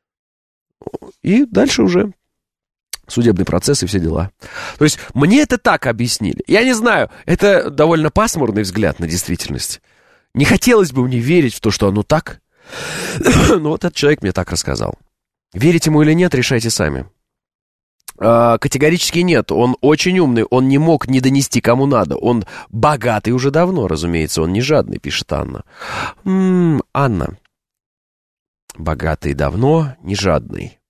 Speaker 2: И дальше уже судебный процесс и все дела. То есть мне это так объяснили. Я не знаю, это довольно пасмурный взгляд на действительность. Не хотелось бы мне верить в то, что оно так. Но вот этот человек мне так рассказал. Верить ему или нет, решайте сами. А, категорически нет. Он очень умный. Он не мог не донести кому надо. Он богатый уже давно, разумеется. Он не жадный, пишет Анна. М-м, Анна. Богатый давно, не жадный.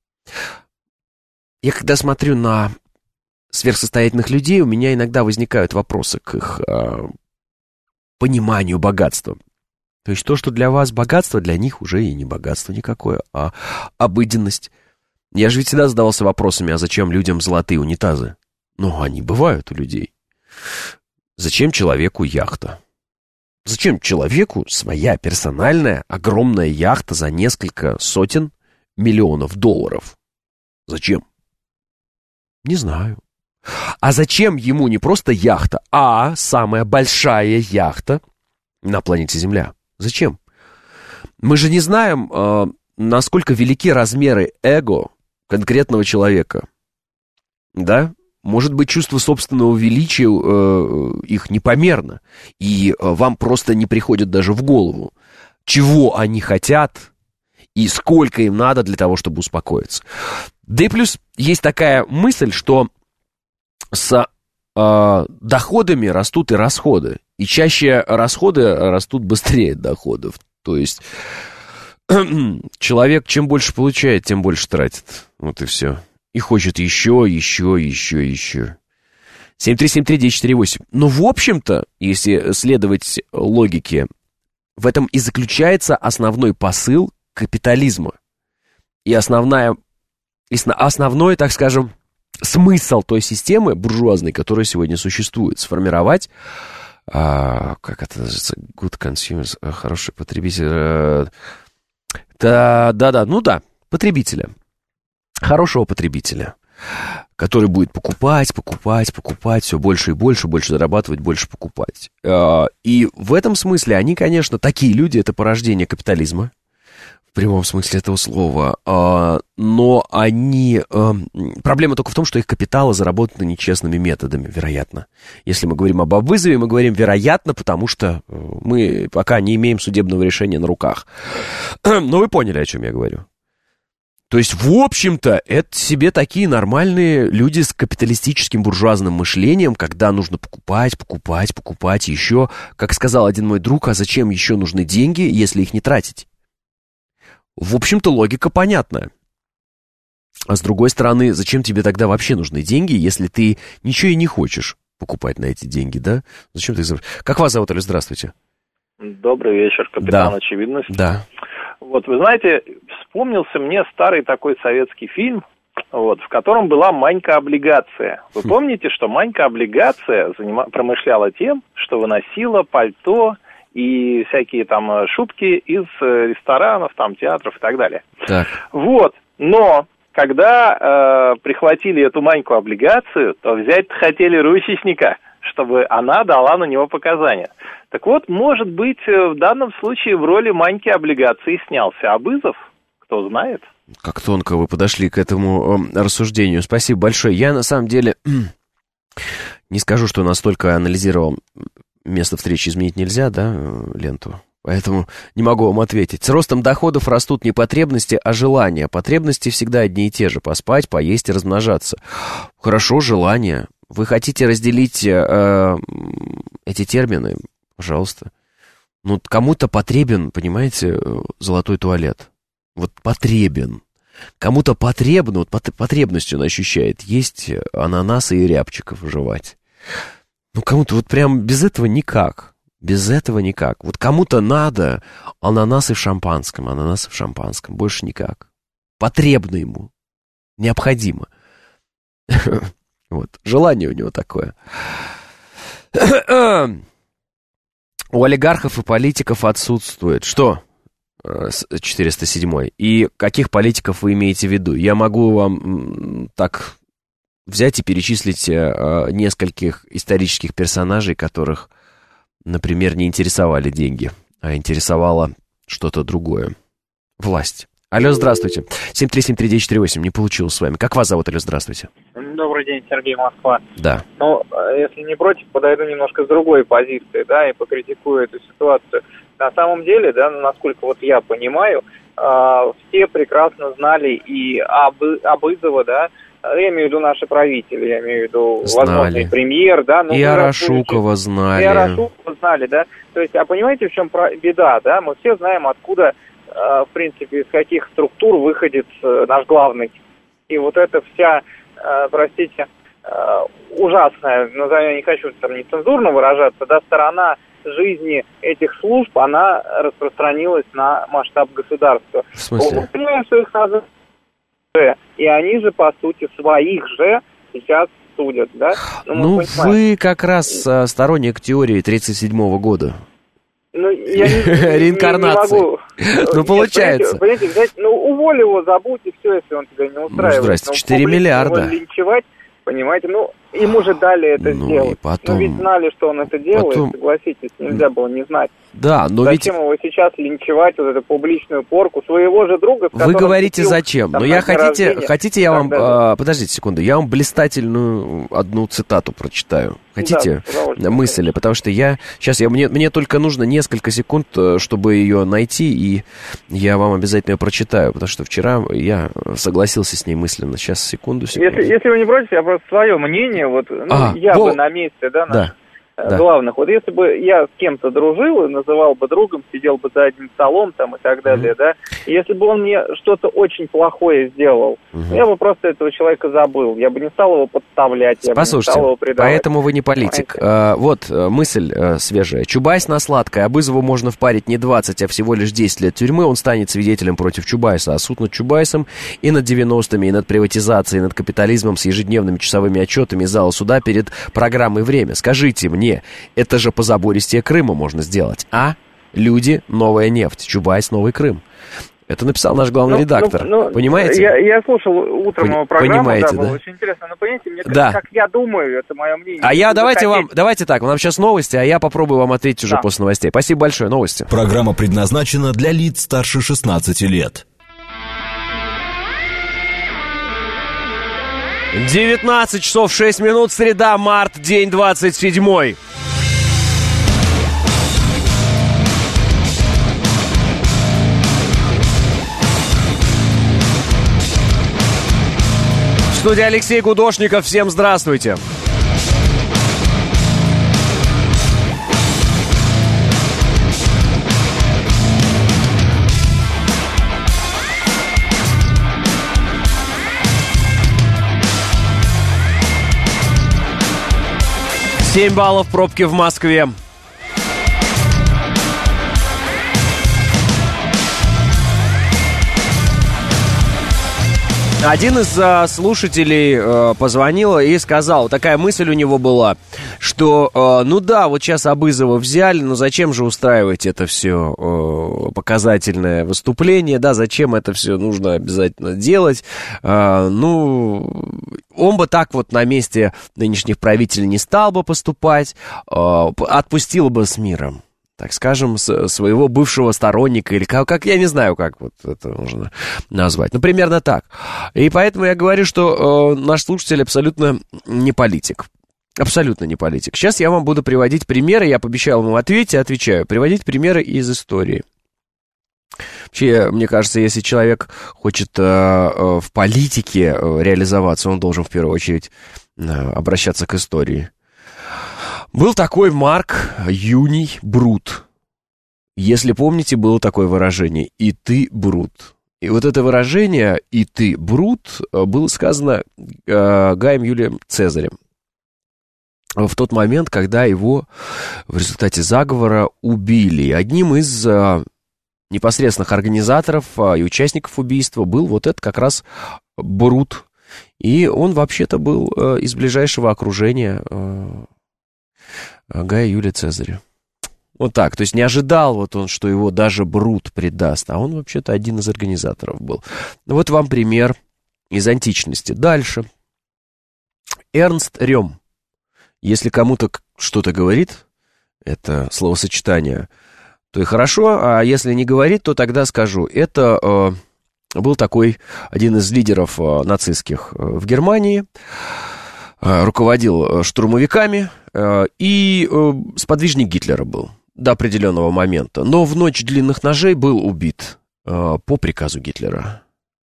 Speaker 2: Я когда смотрю на сверхсостоятельных людей, у меня иногда возникают вопросы к их э, пониманию богатства. То есть то, что для вас богатство, для них уже и не богатство никакое, а обыденность. Я же ведь всегда задавался вопросами, а зачем людям золотые унитазы? Ну, они бывают у людей. Зачем человеку яхта? Зачем человеку своя персональная огромная яхта за несколько сотен миллионов долларов? Зачем? Не знаю. А зачем ему не просто яхта, а самая большая яхта на планете Земля? Зачем? Мы же не знаем, э, насколько велики размеры эго конкретного человека. Да? Может быть, чувство собственного величия э, их непомерно. И э, вам просто не приходит даже в голову, чего они хотят и сколько им надо для того, чтобы успокоиться. Да и плюс есть такая мысль, что с э, доходами растут и расходы. И чаще расходы растут быстрее доходов. То есть человек чем больше получает, тем больше тратит. Вот и все. И хочет еще, еще, еще, еще. семь три семь три девять четыре восемь. Ну, в общем-то, если следовать логике, в этом и заключается основной посыл капитализма. И основная, основной, так скажем, смысл той системы буржуазной, которая сегодня существует. Сформировать, а, как это называется, good consumers, хороший потребитель. Да, да, да, ну да, потребителя. Хорошего потребителя, который будет покупать, покупать, покупать, все больше и больше, больше зарабатывать, больше покупать. И в этом смысле они, конечно, такие люди, это порождение капитализма, в прямом смысле этого слова, но они... Проблема только в том, что их капиталы заработаны нечестными методами, вероятно. Если мы говорим об вызове, мы говорим вероятно, потому что мы пока не имеем судебного решения на руках. Но вы поняли, о чем я говорю. То есть, в общем-то, это себе такие нормальные люди с капиталистическим буржуазным мышлением, когда нужно покупать, покупать, покупать еще. Как сказал один мой друг, а зачем еще нужны деньги, если их не тратить? В общем-то, логика понятная. А с другой стороны, зачем тебе тогда вообще нужны деньги, если ты ничего и не хочешь покупать на эти деньги, да? Зачем ты... Как вас зовут, Алло, здравствуйте.
Speaker 10: Добрый вечер, капитан
Speaker 2: Да.
Speaker 10: Очевидность.
Speaker 2: Да.
Speaker 10: Вот, вы знаете, вспомнился мне старый такой советский фильм, вот, в котором была Манька-облигация. Вы помните, что Манька-облигация занима... промышляла тем, что выносила пальто и всякие там шубки из ресторанов, там, театров и так далее.
Speaker 2: Так.
Speaker 10: Вот, но когда э, прихватили эту Маньку-облигацию, то взять хотели ручечника, чтобы она дала на него показания. Так вот, может быть, в данном случае в роли Маньки облигации снялся Абызов, кто знает.
Speaker 2: Как тонко вы подошли к этому э, рассуждению. Спасибо большое. Я, на самом деле, не скажу, что настолько анализировал место встречи «Изменить нельзя», да, ленту. Поэтому не могу вам ответить. С ростом доходов растут не потребности, а желания. Потребности всегда одни и те же. Поспать, поесть и размножаться. Хорошо, желания. Вы хотите разделить э, эти термины? Пожалуйста. Ну, кому-то потребен, понимаете, золотой туалет. Вот потребен. Кому-то потребно, вот потребностью он ощущает, есть ананасы и рябчиков жевать. Ну, кому-то вот прям без этого никак. Без этого никак. Вот кому-то надо ананасы в шампанском, ананасы в шампанском. Больше никак. Потребно ему. Необходимо. Вот. Желание у него такое. У олигархов и политиков отсутствует. Что? четыреста седьмой. И каких политиков вы имеете в виду? Я могу вам так взять и перечислить нескольких исторических персонажей, которых, например, не интересовали деньги, а интересовало что-то другое. Власть. Алло, здравствуйте. семь три семь три девять четыре восемь. Не получилось с вами. Как вас зовут, алло, здравствуйте?
Speaker 11: Добрый день, Сергей, Москва.
Speaker 2: Да.
Speaker 11: Ну, если не против, подойду немножко с другой позиции, да, и покритикую эту ситуацию. На самом деле, да, насколько вот я понимаю, э, все прекрасно знали и Абы, Абызова, да, я имею в виду наши правители, я имею в виду
Speaker 2: знали.
Speaker 11: Возможный премьер, да. Ну,
Speaker 2: и Арашукова знали.
Speaker 11: И Арашукова знали, да. То есть, а понимаете, в чем беда, да? Мы все знаем, откуда, э, в принципе, из каких структур выходит э, наш главный. И вот эта вся, э, простите, э, ужасная, назовем, я не хочу там нецензурно выражаться, да, сторона жизни этих служб, она распространилась на масштаб государства.
Speaker 2: В смысле?
Speaker 11: Мы понимаем, что их надо... И они же, по сути, своих же сейчас судят, да? Ну,
Speaker 2: ну вы как раз а, сторонник теории тридцать седьмого года.
Speaker 11: Ну, я не,
Speaker 2: реинкарнации.
Speaker 11: Не могу.
Speaker 2: Ну, получается.
Speaker 11: Понимаете, понимаете, взять, ну, уволь его, забудь, и все, если он тебя не устраивает.
Speaker 2: Ну, здрасте, четыре миллиарда.
Speaker 11: Его линчевать, понимаете, ну, ему же дали это
Speaker 2: ну,
Speaker 11: сделать.
Speaker 2: Потом...
Speaker 11: Ну, ведь знали, что он это делает,
Speaker 2: потом...
Speaker 11: согласитесь, нельзя было не знать.
Speaker 2: Да, но
Speaker 11: зачем
Speaker 2: ведь...
Speaker 11: его сейчас линчевать, вот эту публичную порку своего же друга, с
Speaker 2: Вы говорите,
Speaker 11: купил,
Speaker 2: зачем?
Speaker 11: там,
Speaker 2: Но я хотите, хотите я вам...
Speaker 11: Да,
Speaker 2: а, подождите секунду, я вам блистательную одну цитату прочитаю. Хотите
Speaker 11: да,
Speaker 2: мысли? Потому что я... Сейчас я, мне, мне только нужно несколько секунд, чтобы ее найти, и я вам обязательно ее прочитаю, потому что вчера я согласился с ней мысленно. Сейчас, секунду, секунду.
Speaker 11: Если, если вы не против, я просто свое мнение, вот, ну,
Speaker 2: а,
Speaker 11: я
Speaker 2: во...
Speaker 11: бы на месте, да,
Speaker 2: да. Да.
Speaker 11: главных. Вот если бы я с кем-то дружил и называл бы другом, сидел бы за одним столом там и так далее, mm-hmm. да, и если бы он мне что-то очень плохое сделал, mm-hmm. я бы просто этого человека забыл, я бы не стал его подставлять, я
Speaker 2: Послушайте,
Speaker 11: бы не стал его предавать.
Speaker 2: Поэтому вы не политик. А, вот мысль а, свежая. Чубайс на сладкое. Абызову можно впарить не двадцать, а всего лишь десять лет тюрьмы. Он станет свидетелем против Чубайса. А суд над Чубайсом и над девяностыми, и над приватизацией, и над капитализмом с ежедневными часовыми отчетами из зала суда перед программой «Время». Скажите мне, это же по забористее Крыма можно сделать, а? Люди, новая нефть, Чубайс, новый Крым. Это написал наш главный ну, редактор. Ну, ну, понимаете?
Speaker 11: Я, я слушал утром его программу,
Speaker 2: понимаете,
Speaker 11: да, было
Speaker 2: да?
Speaker 11: очень интересно. Но понимаете, мне
Speaker 2: да.
Speaker 11: как, как я думаю, это мое мнение.
Speaker 2: А я давайте
Speaker 11: хотеть...
Speaker 2: вам, давайте так, нам сейчас новости, а я попробую вам ответить уже да. после новостей. Спасибо большое, новости.
Speaker 1: Программа предназначена для лиц старше шестнадцати лет.
Speaker 2: девятнадцать часов шесть минут, среда, март, день двадцать седьмой. студии Алексей Гудошников. Всем здравствуйте. семь баллов пробки в Москве. Один из а, слушателей а, позвонил и сказал, такая мысль у него была, что, а, ну да, вот сейчас Абызова взяли, но зачем же устраивать это все а, показательное выступление, да, зачем это все нужно обязательно делать, а, ну, он бы так вот на месте нынешних правителей не стал бы поступать, а, отпустил бы с миром. Так скажем, с своего бывшего сторонника, или как, как, я не знаю, как вот это можно назвать. Ну, примерно так. И поэтому я говорю, что э, наш слушатель абсолютно не политик. Абсолютно не политик. Сейчас я вам буду приводить примеры, я пообещал ему ответить, отвечаю. Приводить примеры из истории. Вообще, мне кажется, если человек хочет э, э, в политике э, реализоваться, он должен в первую очередь э, обращаться к истории. Был такой Марк Юний Брут. Если помните, было такое выражение «и ты, Брут». И вот это выражение «и ты, Брут» было сказано э, Гаем Юлием Цезарем в тот момент, когда его в результате заговора убили. Одним из э, непосредственных организаторов э, и участников убийства был вот этот как раз Брут. И он вообще-то был э, из ближайшего окружения э, Гая Юлия Цезаря. Вот так, то есть не ожидал вот он, что его даже Брут предаст, а он вообще-то один из организаторов был. Вот вам пример из античности. Дальше. Эрнст Рём. Если кому-то что-то говорит, это словосочетание, то и хорошо, а если не говорит, то тогда скажу. Это э, был такой один из лидеров э, нацистских э, в Германии, э, руководил штурмовиками, и сподвижник Гитлера был до определенного момента. Но в ночь длинных ножей был убит по приказу Гитлера.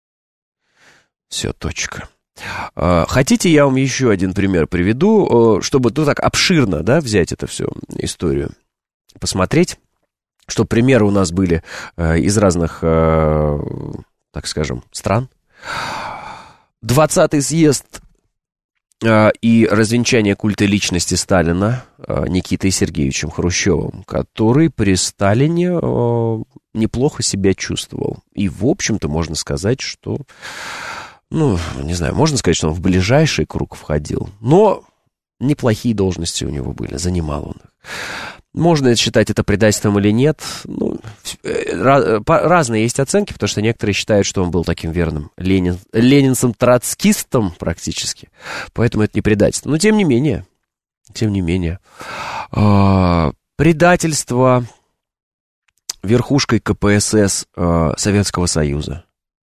Speaker 2: Все, точка. Хотите, я вам еще один пример приведу, чтобы ну, так обширно, да, взять это всю историю, посмотреть, чтобы примеры у нас были из разных, так скажем, стран. двадцатый съезд и развенчание культа личности Сталина Никитой Сергеевичем Хрущевым, который при Сталине неплохо себя чувствовал. И, в общем-то, можно сказать, что, ну, не знаю, можно сказать, что он в ближайший круг входил, но неплохие должности у него были, занимал он их. Можно считать это предательством или нет. Ну, разные есть оценки, потому что некоторые считают, что он был таким верным ленин, ленинцем-троцкистом практически. Поэтому это не предательство. Но тем не менее, тем не менее, э, предательство верхушкой ка пэ эс эс э, Советского Союза.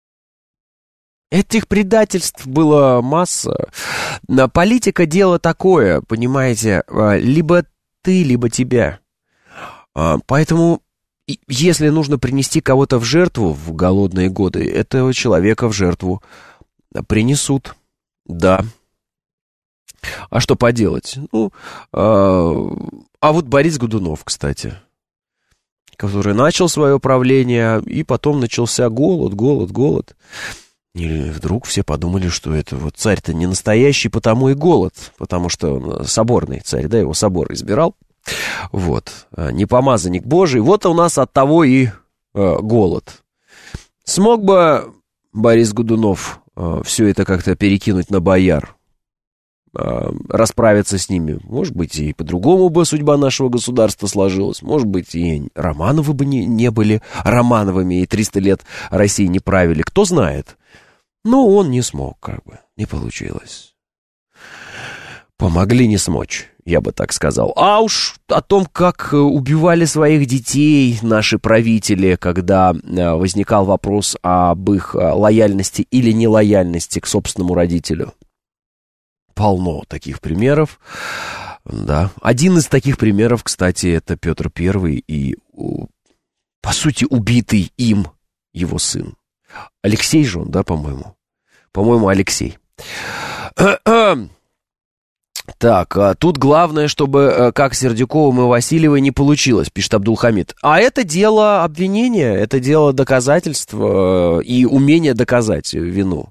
Speaker 2: Этих предательств было масса. Политика — дело такое, понимаете, либо ты, либо тебя. Поэтому, если нужно принести кого-то в жертву в голодные годы, этого человека в жертву принесут. Да. А что поделать? Ну, а, а вот Борис Годунов, кстати, который начал свое правление, и потом начался голод, голод, голод. И вдруг все подумали, что это вот царь-то не настоящий, потому и голод, потому что он соборный царь, да, его собор избирал, вот, не помазанник Божий, вот у нас от того и э, голод. Смог бы Борис Годунов э, все это как-то перекинуть на бояр, э, расправиться с ними? Может быть, и по-другому бы судьба нашего государства сложилась, может быть, и Романовы бы не, не были Романовыми, и триста лет России не правили, кто знает. Но он не смог, как бы, не получилось. Помогли не смочь, я бы так сказал. А уж о том, как убивали своих детей наши правители, когда возникал вопрос об их лояльности или нелояльности к собственному родителю. Полно таких примеров. Да. Один из таких примеров, кстати, это Петр Первый и, по сути, убитый им его сын. Алексей же он, да, по-моему? По-моему, Алексей. Так, тут главное, чтобы как с Сердюковым и Васильевой не получилось, пишет Абдулхамид. А это дело обвинения, это дело доказательства и умения доказать вину.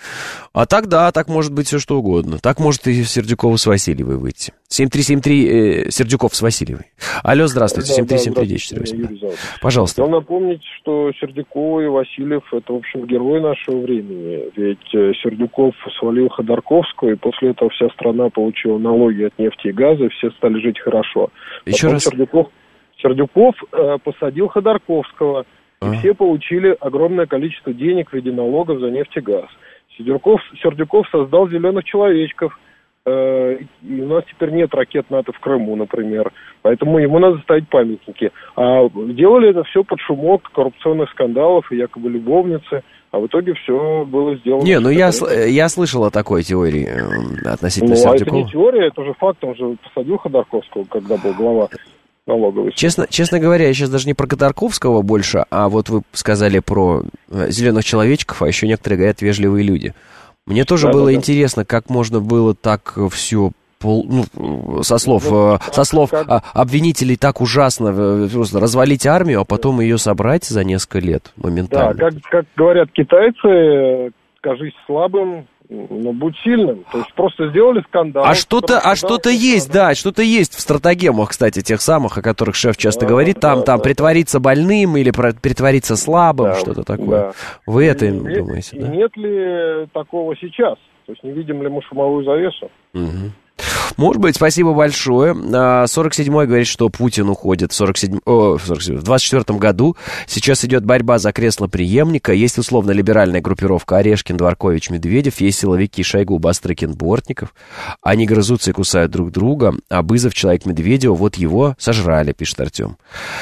Speaker 2: А так, да, так может быть все что угодно. Так может и Сердюкова с Васильевой выйти. семь три семь три, э, Сердюков с Васильевой. Алло, здравствуйте, семь три семь три девять четыре восемь. Пожалуйста.
Speaker 12: Хотел напомнить, что Сердюкова и Васильев — это, в общем, герои нашего времени. Ведь Сердюков свалил Ходорковского, и после этого вся страна получила налоги от нефти и газа, и все стали жить хорошо.
Speaker 2: Еще
Speaker 12: Потом
Speaker 2: раз.
Speaker 12: Сердюков, Сердюков э, посадил Ходорковского, и а. все получили огромное количество денег в виде налогов за нефть и газ. Сердюков, Сердюков создал «Зеленых человечков», э, и у нас теперь нет ракет НАТО в Крыму, например, поэтому ему надо ставить памятники. А делали это все под шумок коррупционных скандалов и якобы любовницы, а в итоге все было сделано...
Speaker 2: Не, ну я, я слышал о такой теории э, относительно
Speaker 12: ну,
Speaker 2: Сердюкова.
Speaker 12: Ну, а это не теория, это же факт, он же посадил Ходорковского, когда был глава налоговой.
Speaker 2: Честно, честно говоря, я сейчас даже не про Ходорковского больше, а вот вы сказали про «Зеленых человечков», а еще некоторые говорят «вежливые люди». Мне тоже да, было да, интересно, да. как можно было так все... Пол, ну, со слов, ну, со слов как... обвинителей так ужасно просто развалить армию, а потом ее собрать за несколько лет моментально.
Speaker 12: Да, как, как говорят китайцы, кажись слабым, но будь сильным. То есть просто сделали скандал.
Speaker 2: А что-то, а что-то есть, да, что-то есть в стратагемах, кстати, тех самых, о которых шеф часто да, говорит. Там, да, там да, притвориться да. больным или притвориться слабым, да, что-то такое. Да. Вы это и, думаете,
Speaker 12: и
Speaker 2: да?
Speaker 12: Нет ли такого сейчас? То есть не видим ли мы шумовую завесу?
Speaker 2: Угу. Может быть, спасибо большое. сорок седьмой говорит, что Путин уходит в, сорок седьмом, о, в, сорок седьмом, в двадцать четвёртом году. Сейчас идет борьба за кресло преемника. Есть условно-либеральная группировка Орешкин, Дворкович, Медведев. Есть силовики Шойгу, Бастрыкин, Бортников. Они грызутся и кусают друг друга. А Бызов, человек Медведева, вот его сожрали, пишет Артем.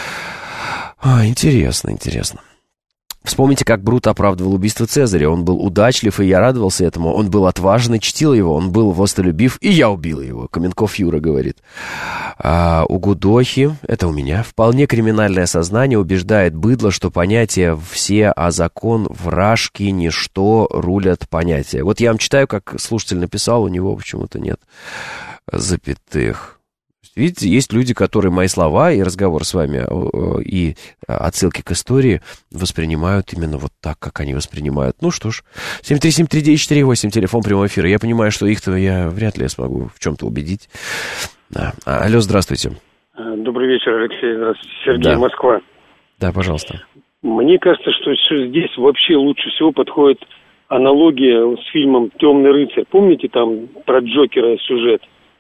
Speaker 2: А, интересно, интересно. Вспомните, как Брут оправдывал убийство Цезаря. Он был удачлив, и я радовался этому. Он был отважен и чтил его. Он был властолюбив, и я убил его. Каменков Юра говорит. А у Гудохи, это у меня, вполне криминальное сознание убеждает быдло, что понятия все, а закон вражки, ничто рулят понятия. Вот я вам читаю, как слушатель написал, у него почему-то нет запятых. Видите, есть люди, которые мои слова и разговор с вами, и отсылки к истории воспринимают именно вот так, как они воспринимают. Ну что ж, семь три семь три девять четыре восемь, телефон прямого эфира. Я понимаю, что их-то я вряд ли смогу в чем-то убедить. Да. Алло, здравствуйте.
Speaker 13: Добрый вечер, Алексей. Здравствуйте. Сергей, да. Москва.
Speaker 2: Да, пожалуйста.
Speaker 13: Мне кажется, что здесь вообще лучше всего подходит аналогия с фильмом «Темный рыцарь». Помните там про Джокера сюжет?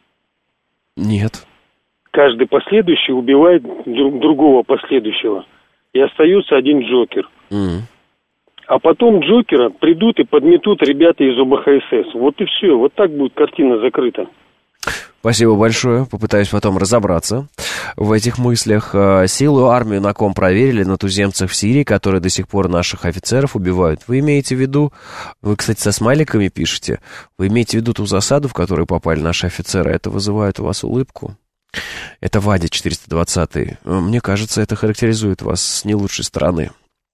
Speaker 2: Нет.
Speaker 13: Каждый последующий убивает друг другого последующего. И остается один Джокер. Mm. А потом Джокера придут и подметут ребята из ОБХСС. Вот и все. Вот так будет картина закрыта.
Speaker 2: Спасибо большое. Попытаюсь потом разобраться в этих мыслях. Силу армию на ком проверили? На туземцах в Сирии, которые до сих пор наших офицеров убивают. Вы имеете в виду... Вы, кстати, со смайликами пишете. Вы имеете в виду ту засаду, в которую попали наши офицеры? Это вызывает у вас улыбку? Это Вадя четыреста двадцатый. Мне кажется, это характеризует вас с не лучшей стороны.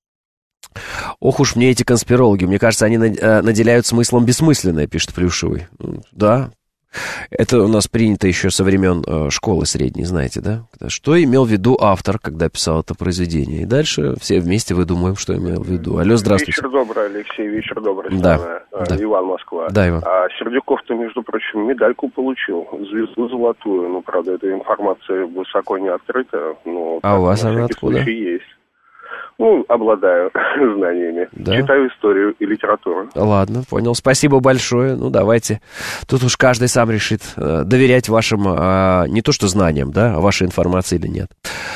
Speaker 2: Ох уж мне эти конспирологи. Мне кажется, они наделяют смыслом бессмысленное, пишет Плюшевый. Да. Это у нас принято еще со времен э, школы средней, знаете, да? Что имел в виду автор, когда писал это произведение? И дальше все вместе выдумаем, что имел в виду. Алло, здравствуйте.
Speaker 14: Вечер добрый, Алексей, вечер добрый.
Speaker 2: Да,
Speaker 14: а,
Speaker 2: да.
Speaker 14: Иван, Москва.
Speaker 2: Да, Иван.
Speaker 14: А Сердюков-то, между прочим, медальку получил, звезду золотую. Ну, правда, эта информация высоко не открыта. Но,
Speaker 2: а у вас она откуда?
Speaker 14: Есть. Ну, обладаю знаниями. Да? Читаю историю и литературу.
Speaker 2: Ладно, понял. Спасибо большое. Ну, давайте. Тут уж каждый сам решит, э, доверять вашим, э, не то что знаниям, да, а вашей информации или нет.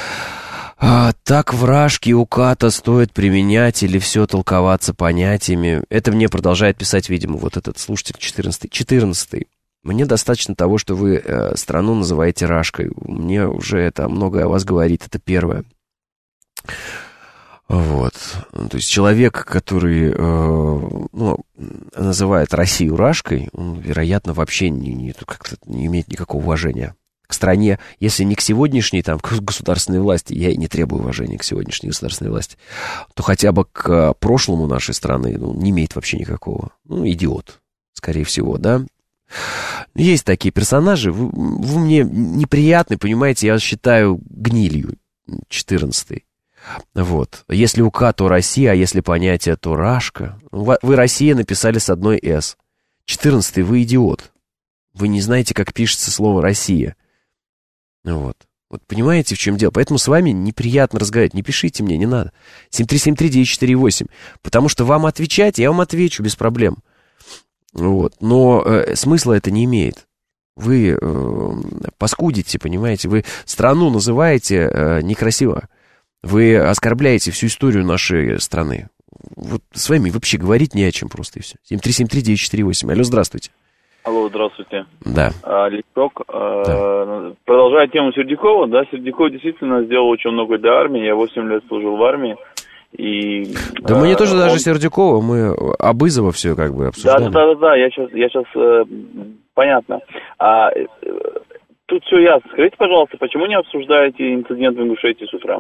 Speaker 2: А, так вражки у Ката стоит применять или все толковаться понятиями. Это мне продолжает писать, видимо, вот этот слушатель четырнадцатый. четырнадцатый. Мне достаточно того, что вы э, страну называете рашкой. Мне уже это многое о вас говорит. Это первое. Вот, то есть человек, который, э, ну, называет Россию рашкой, он, вероятно, вообще не, не, как-то не имеет никакого уважения к стране, если не к сегодняшней там к государственной власти, я и не требую уважения к сегодняшней государственной власти, то хотя бы к прошлому нашей страны, ну, не имеет вообще никакого, ну, идиот, скорее всего, да. Есть такие персонажи, вы, вы мне неприятны, понимаете, я вас считаю гнилью четырнадцатой. Вот. Если УК, то Россия, а если понятие, то Рашка. Вы Россия написали с одной «С». четырнадцатый, вы идиот. Вы не знаете, как пишется слово «Россия». Вот. Вот понимаете, в чем дело? Поэтому с вами неприятно разговаривать. Не пишите мне, не надо. семь три семь три девять четыре восемь. Потому что вам отвечать, я вам отвечу без проблем. Вот. Но э, смысла это не имеет. Вы э, паскудите, понимаете? Вы страну называете э, некрасиво. Вы оскорбляете всю историю нашей страны. Вот с вами вообще говорить не о чем просто и все. семь три семь три девять четыре восемь. Алло, здравствуйте.
Speaker 15: Алло, здравствуйте.
Speaker 2: Да.
Speaker 15: А, Листок.
Speaker 2: Да.
Speaker 15: А, продолжая тему Сердюкова, да, Сердюков действительно сделал очень много для армии. Я восемь лет служил в армии. И,
Speaker 2: да
Speaker 15: а,
Speaker 2: мы не то, что даже
Speaker 15: он...
Speaker 2: Сердюкова, мы Абызова все как бы обсуждали.
Speaker 15: Да, да, да, да, я сейчас, я сейчас, э, понятно. А, э, тут все ясно. Скажите, пожалуйста, почему не обсуждаете инцидент в Ингушетии с утра?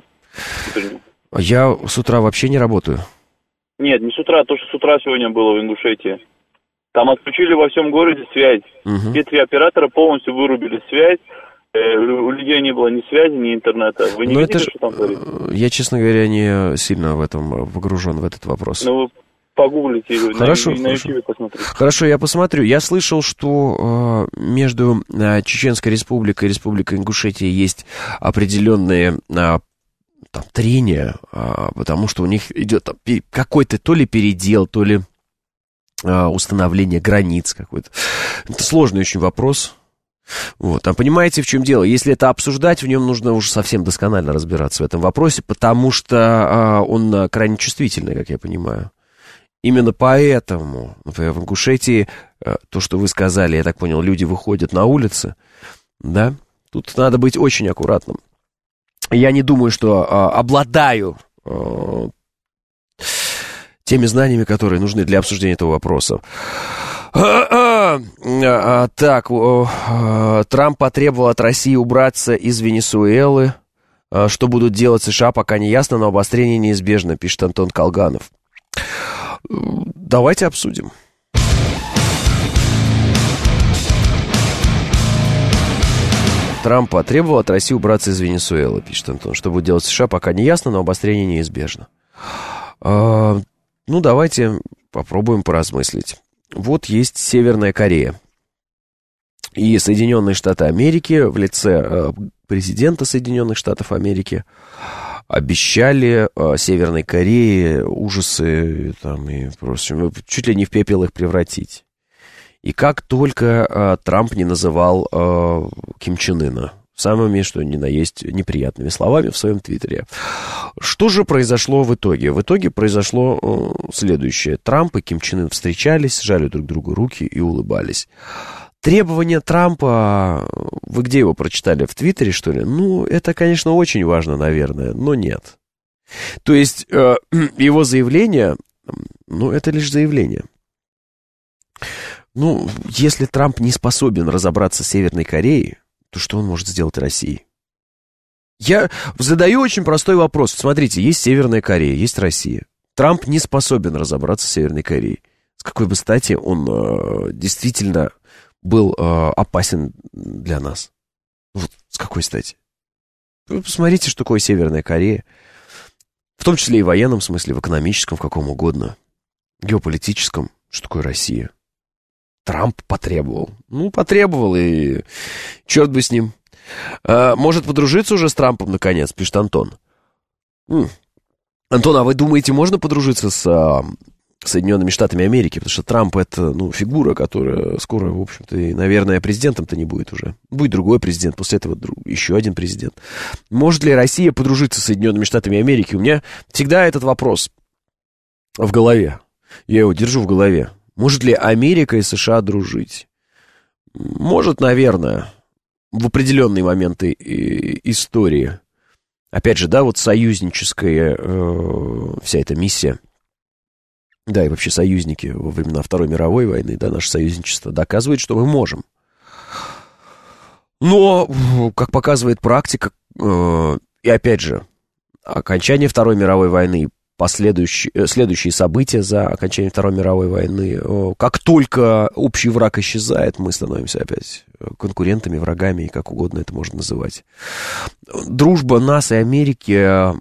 Speaker 2: Я с утра вообще не работаю.
Speaker 15: Нет, не с утра, то, что с утра сегодня было в Ингушетии. Там отключили во всем городе связь. Угу. Все три оператора полностью вырубили связь. Э, у людей не было ни связи, ни интернета. Вы не
Speaker 2: Но
Speaker 15: видели,
Speaker 2: это ж...
Speaker 15: что там творится?
Speaker 2: Я, честно говоря, не сильно в этом погружен, в этот вопрос.
Speaker 15: Ну, вы погуглите,
Speaker 2: хорошо,
Speaker 15: на,
Speaker 2: хорошо.
Speaker 15: на YouTube посмотрите.
Speaker 2: Хорошо, я посмотрю. Я слышал, что э, между э, Чеченской Республикой и Республикой Ингушетия есть определенные... Э, там, трения, а, потому что у них идет там, какой-то то ли передел, то ли а, установление границ какой-то. Это сложный очень вопрос. Вот. А понимаете, в чем дело? Если это обсуждать, в нем нужно уже совсем досконально разбираться в этом вопросе, потому что а, он крайне чувствительный, как я понимаю. Именно поэтому, например, в Ингушетии, а, то, что вы сказали, я так понял, люди выходят на улицы, да, тут надо быть очень аккуратным. Я не думаю, что а, обладаю а, теми знаниями, которые нужны для обсуждения этого вопроса. А, а, а, так, а, Трамп потребовал от России убраться из Венесуэлы. А, что будут делать США, пока не ясно, но обострение неизбежно, пишет Антон Колганов. Давайте обсудим. Трамп потребовал от России убраться из Венесуэлы, пишет Антон. Что будет делать США, пока не ясно, но обострение неизбежно. А, ну, давайте попробуем поразмыслить. Вот есть Северная Корея. И Соединенные Штаты Америки в лице президента Соединенных Штатов Америки обещали Северной Корее ужасы там, и просто, чуть ли не в пепел их превратить. И как только э, Трамп не называл э, Ким Чен Ына самыми, что ни на есть, неприятными словами в своем твиттере. Что же произошло в итоге? В итоге произошло э, следующее. Трамп и Ким Чен Ын встречались, сжали друг другу руки и улыбались. Требования Трампа, вы где его прочитали? В твиттере, что ли? Ну, это, конечно, очень важно, наверное, но нет. То есть, э, его заявление, ну, это лишь заявление. Ну, если Трамп не способен разобраться с Северной Кореей, то что он может сделать России? Я задаю очень простой вопрос. Смотрите, есть Северная Корея, есть Россия. Трамп не способен разобраться с Северной Кореей. С какой бы стати он э, действительно был э, опасен для нас? Вот с какой стати? Вы посмотрите, что такое Северная Корея. В том числе и в военном смысле, в экономическом, в каком угодно. Геополитическом. Что такое Россия? Трамп потребовал. Ну, потребовал, и черт бы с ним. А, может подружиться уже с Трампом, наконец, пишет Антон. М. Антон, а вы думаете, можно подружиться с а, Соединенными Штатами Америки? Потому что Трамп — это, ну, фигура, которая скоро, в общем-то, и, наверное, президентом-то не будет уже. Будет другой президент, после этого друг, еще один президент. Может ли Россия подружиться с Соединенными Штатами Америки? У меня всегда этот вопрос в голове. Я его держу в голове. Может ли Америка и США дружить? Может, наверное, в определенные моменты истории. Опять же, да, вот союзническая э, вся эта миссия. Да, и вообще союзники во времена Второй мировой войны, да, наше союзничество доказывает, что мы можем. Но, как показывает практика, э, и опять же, окончание Второй мировой войны, последующие, следующие события за окончание Второй мировой войны. Как только общий враг исчезает, мы становимся опять конкурентами, врагами, и как угодно это можно называть. Дружба нас и Америки,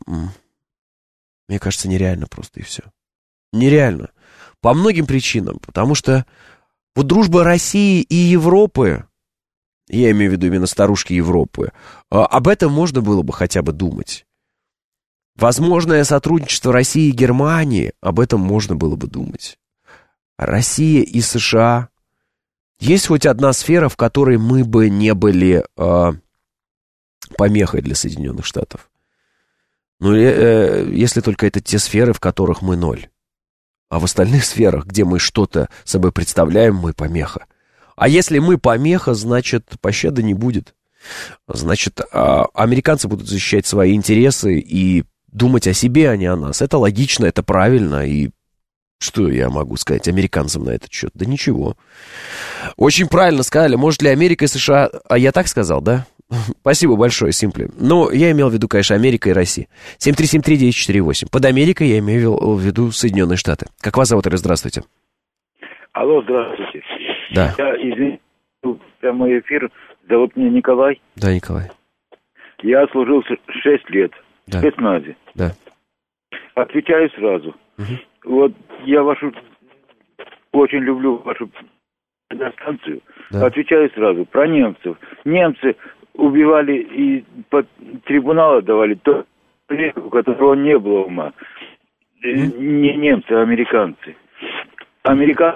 Speaker 2: мне кажется, нереально просто, и все. Нереально. По многим причинам. Потому что вот дружба России и Европы, я имею в виду именно старушки Европы, об этом можно было бы хотя бы думать. Возможное сотрудничество России и Германии, об этом можно было бы думать. Россия и США. Есть хоть одна сфера, в которой мы бы не были э, помехой для Соединенных Штатов. Ну, э, если только это те сферы, в которых мы ноль. А в остальных сферах, где мы что-то собой представляем, мы помеха. А если мы помеха, значит, пощады не будет. Значит, э, американцы будут защищать свои интересы и думать о себе, а не о нас. Это логично, это правильно. И что я могу сказать американцам на этот счет? Да ничего. Очень правильно сказали. Может ли Америка и США... А я так сказал, да? Спасибо большое, Симпли. Но я имел в виду, конечно, Америка и Россия. семь три семь три девять четыре восемь. Под Америкой я имею в виду Соединенные Штаты. Как вас зовут, Ира? Здравствуйте.
Speaker 16: Алло, здравствуйте.
Speaker 2: Да.
Speaker 16: Я, извините, прямой эфир. Зовут меня Николай.
Speaker 2: Да, Николай.
Speaker 16: Я служил шесть лет.
Speaker 2: Да.
Speaker 16: В спецназе.
Speaker 2: Да.
Speaker 16: Отвечаю сразу.
Speaker 2: Угу.
Speaker 16: Вот я вашу очень люблю вашу радиостанцию. Да. Отвечаю сразу. Про немцев. Немцы убивали и под трибунал отдавали то, у которого не было ума. Mm. Не немцы, а американцы. Американцы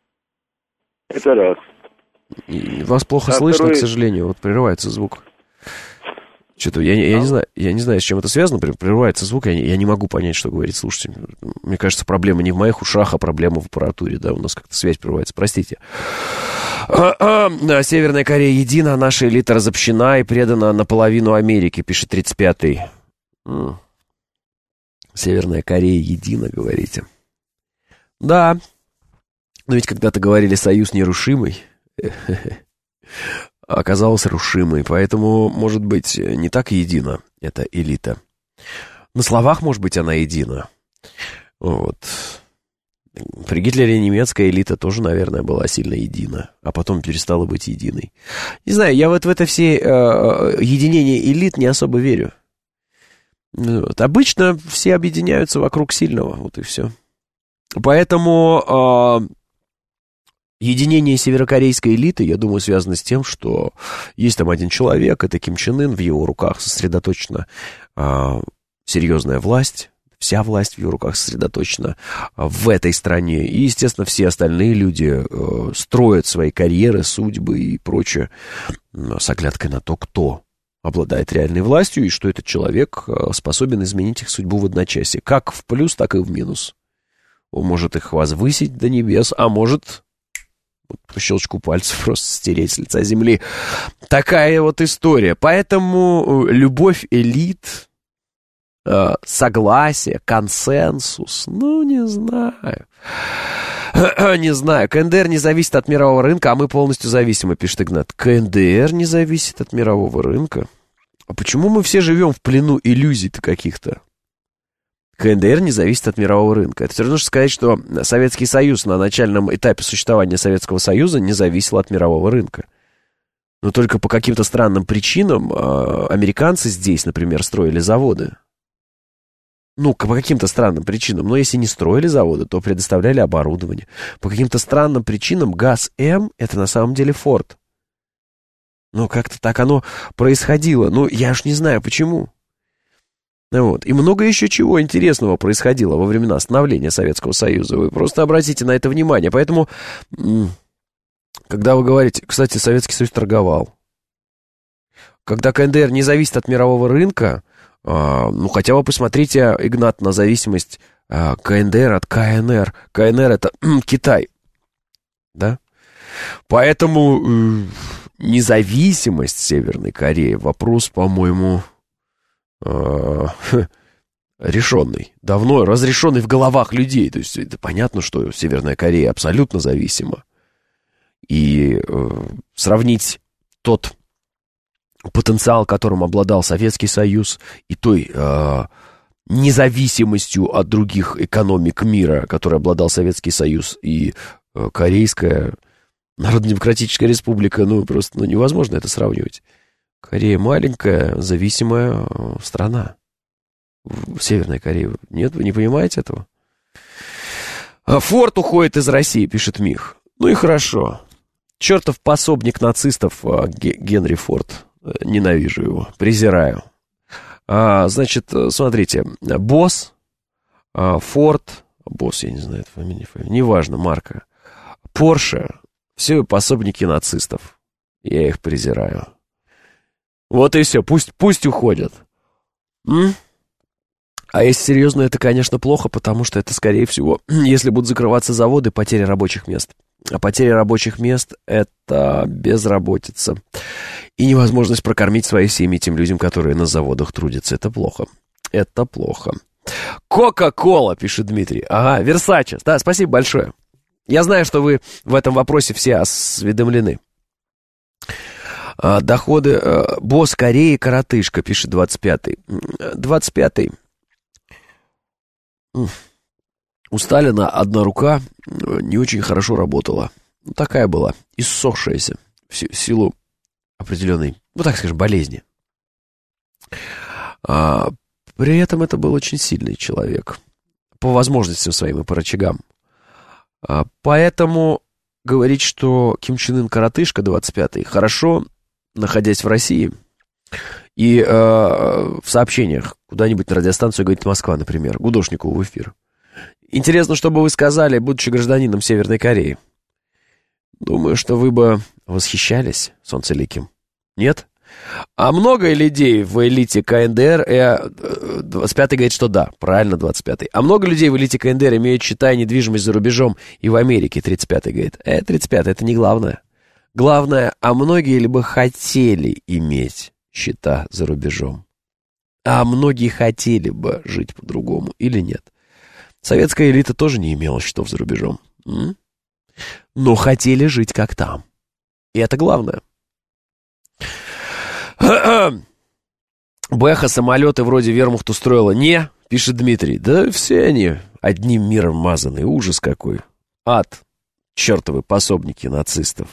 Speaker 16: это раз.
Speaker 2: И вас плохо
Speaker 16: а
Speaker 2: слышно,
Speaker 16: второй...
Speaker 2: к сожалению. Вот прерывается звук. Что-то, я, я, не знаю, я не знаю, с чем это связано, прерывается звук, я не, я не могу понять, что говорит слушатель. Мне кажется, проблема не в моих ушах, а проблема в аппаратуре, да, у нас как-то связь прерывается, простите. Северная Корея едина, наша элита разобщена и предана наполовину Америки, пишет тридцать пятый. Северная Корея едина, говорите. Да, но ведь когда-то говорили «союз нерушимый». Оказалась рушимой, поэтому, может быть, не так едина эта элита. На словах, может быть, она едина. Вот. При Гитлере немецкая элита тоже, наверное, была сильно едина, а потом перестала быть единой. Не знаю, я вот в это все э, единение элит не особо верю. Вот. Обычно все объединяются вокруг сильного, вот и все. Поэтому... Э, Единение северокорейской элиты, я думаю, связано с тем, что есть там один человек, это Ким Чен Ын, в его руках сосредоточена а, серьезная власть, вся власть в его руках сосредоточена а, в этой стране. И, естественно, все остальные люди а, строят свои карьеры, судьбы и прочее а, с оглядкой на то, кто обладает реальной властью и что этот человек а, способен изменить их судьбу в одночасье. Как в плюс, так и в минус. Он может их возвысить до небес, а может... по щелчку пальцев просто стереть с лица земли. Такая вот история. Поэтому любовь элит, э, согласие, консенсус, ну, не знаю. Не знаю. КНДР не зависит от мирового рынка, а мы полностью зависимы, пишет Игнат. КНДР не зависит от мирового рынка? А почему мы все живем в плену иллюзий-то каких-то? КНДР не зависит от мирового рынка. Это все равно, что сказать, что Советский Союз на начальном этапе существования Советского Союза не зависел от мирового рынка. Но только по каким-то странным причинам э, американцы здесь, например, строили заводы. Ну, по каким-то странным причинам. Но если не строили заводы, то предоставляли оборудование. По каким-то странным причинам ГАЗ-М — это на самом деле Форд. Ну, как-то так оно происходило. Ну, я уж не знаю, почему. Вот. И много еще чего интересного происходило во времена становления Советского Союза. Вы просто обратите на это внимание. Поэтому, когда вы говорите... Кстати, Советский Союз торговал. Когда КНДР не зависит от мирового рынка, ну, хотя бы посмотрите, Игнат, на зависимость КНДР от КНР. КНР — это Китай. Да? Поэтому независимость Северной Кореи — вопрос, по-моему... решенный, давно разрешенный в головах людей. То есть это понятно, что Северная Корея абсолютно зависима. И э, сравнить тот потенциал, которым обладал Советский Союз, и той э, независимостью от других экономик мира, которой обладал Советский Союз и э, Корейская Народно-Демократическая Республика, ну, просто ну, невозможно это сравнивать. Корея маленькая, зависимая э, страна. В Северной Корее. Нет, вы не понимаете этого? Форд уходит из России, пишет Мих. Ну и хорошо. Чертов пособник нацистов Генри Форд. Ненавижу его, презираю. А, значит, смотрите. Босс, Форд, босс, я не знаю, это фамилия, фамилия, неважно, марка. Порше, все пособники нацистов. Я их презираю. Вот и все, пусть, пусть уходят. М? А если серьезно, это, конечно, плохо, потому что это, скорее всего, если будут закрываться заводы, потеря рабочих мест. А потеря рабочих мест – это безработица. И невозможность прокормить свои семьи тем людям, которые на заводах трудятся. Это плохо. Это плохо. Кока-кола, пишет Дмитрий. Ага, Версаче. Да, спасибо большое. Я знаю, что вы в этом вопросе все осведомлены. А, доходы. А, босс Кореи коротышка, пишет двадцать пятый. двадцать пятый. У Сталина одна рука не очень хорошо работала. Ну, такая была, иссохшаяся в силу определенной, ну так скажем, болезни. А, при этом это был очень сильный человек. По возможностям своим и по рычагам. А, поэтому говорить, что Ким Чен Ын коротышка двадцать пятый, хорошо, находясь в России, и э, в сообщениях куда-нибудь на радиостанцию «Говорит Москва», например, Гудошникову в эфир. Интересно, что бы вы сказали, будучи гражданином Северной Кореи. Думаю, что вы бы восхищались солнцеликим. Нет? А много людей в элите ка эн дэ эр... Э, двадцать пятый говорит, что да, правильно, двадцать пятый. А много людей в элите ка эн дэ эр имеют счета и недвижимость за рубежом и в Америке, тридцать пятый говорит. Э, тридцать пятый, это не главное. Главное, а многие ли бы хотели иметь счета за рубежом? А многие хотели бы жить по-другому или нет? Советская элита тоже не имела счетов за рубежом. М? Но хотели жить как там. И это главное. Бэха самолеты вроде вермахт устроила. Не, пишет Дмитрий. Да все они одним миром мазаны. Ужас какой. Ад. Чертовы пособники нацистов.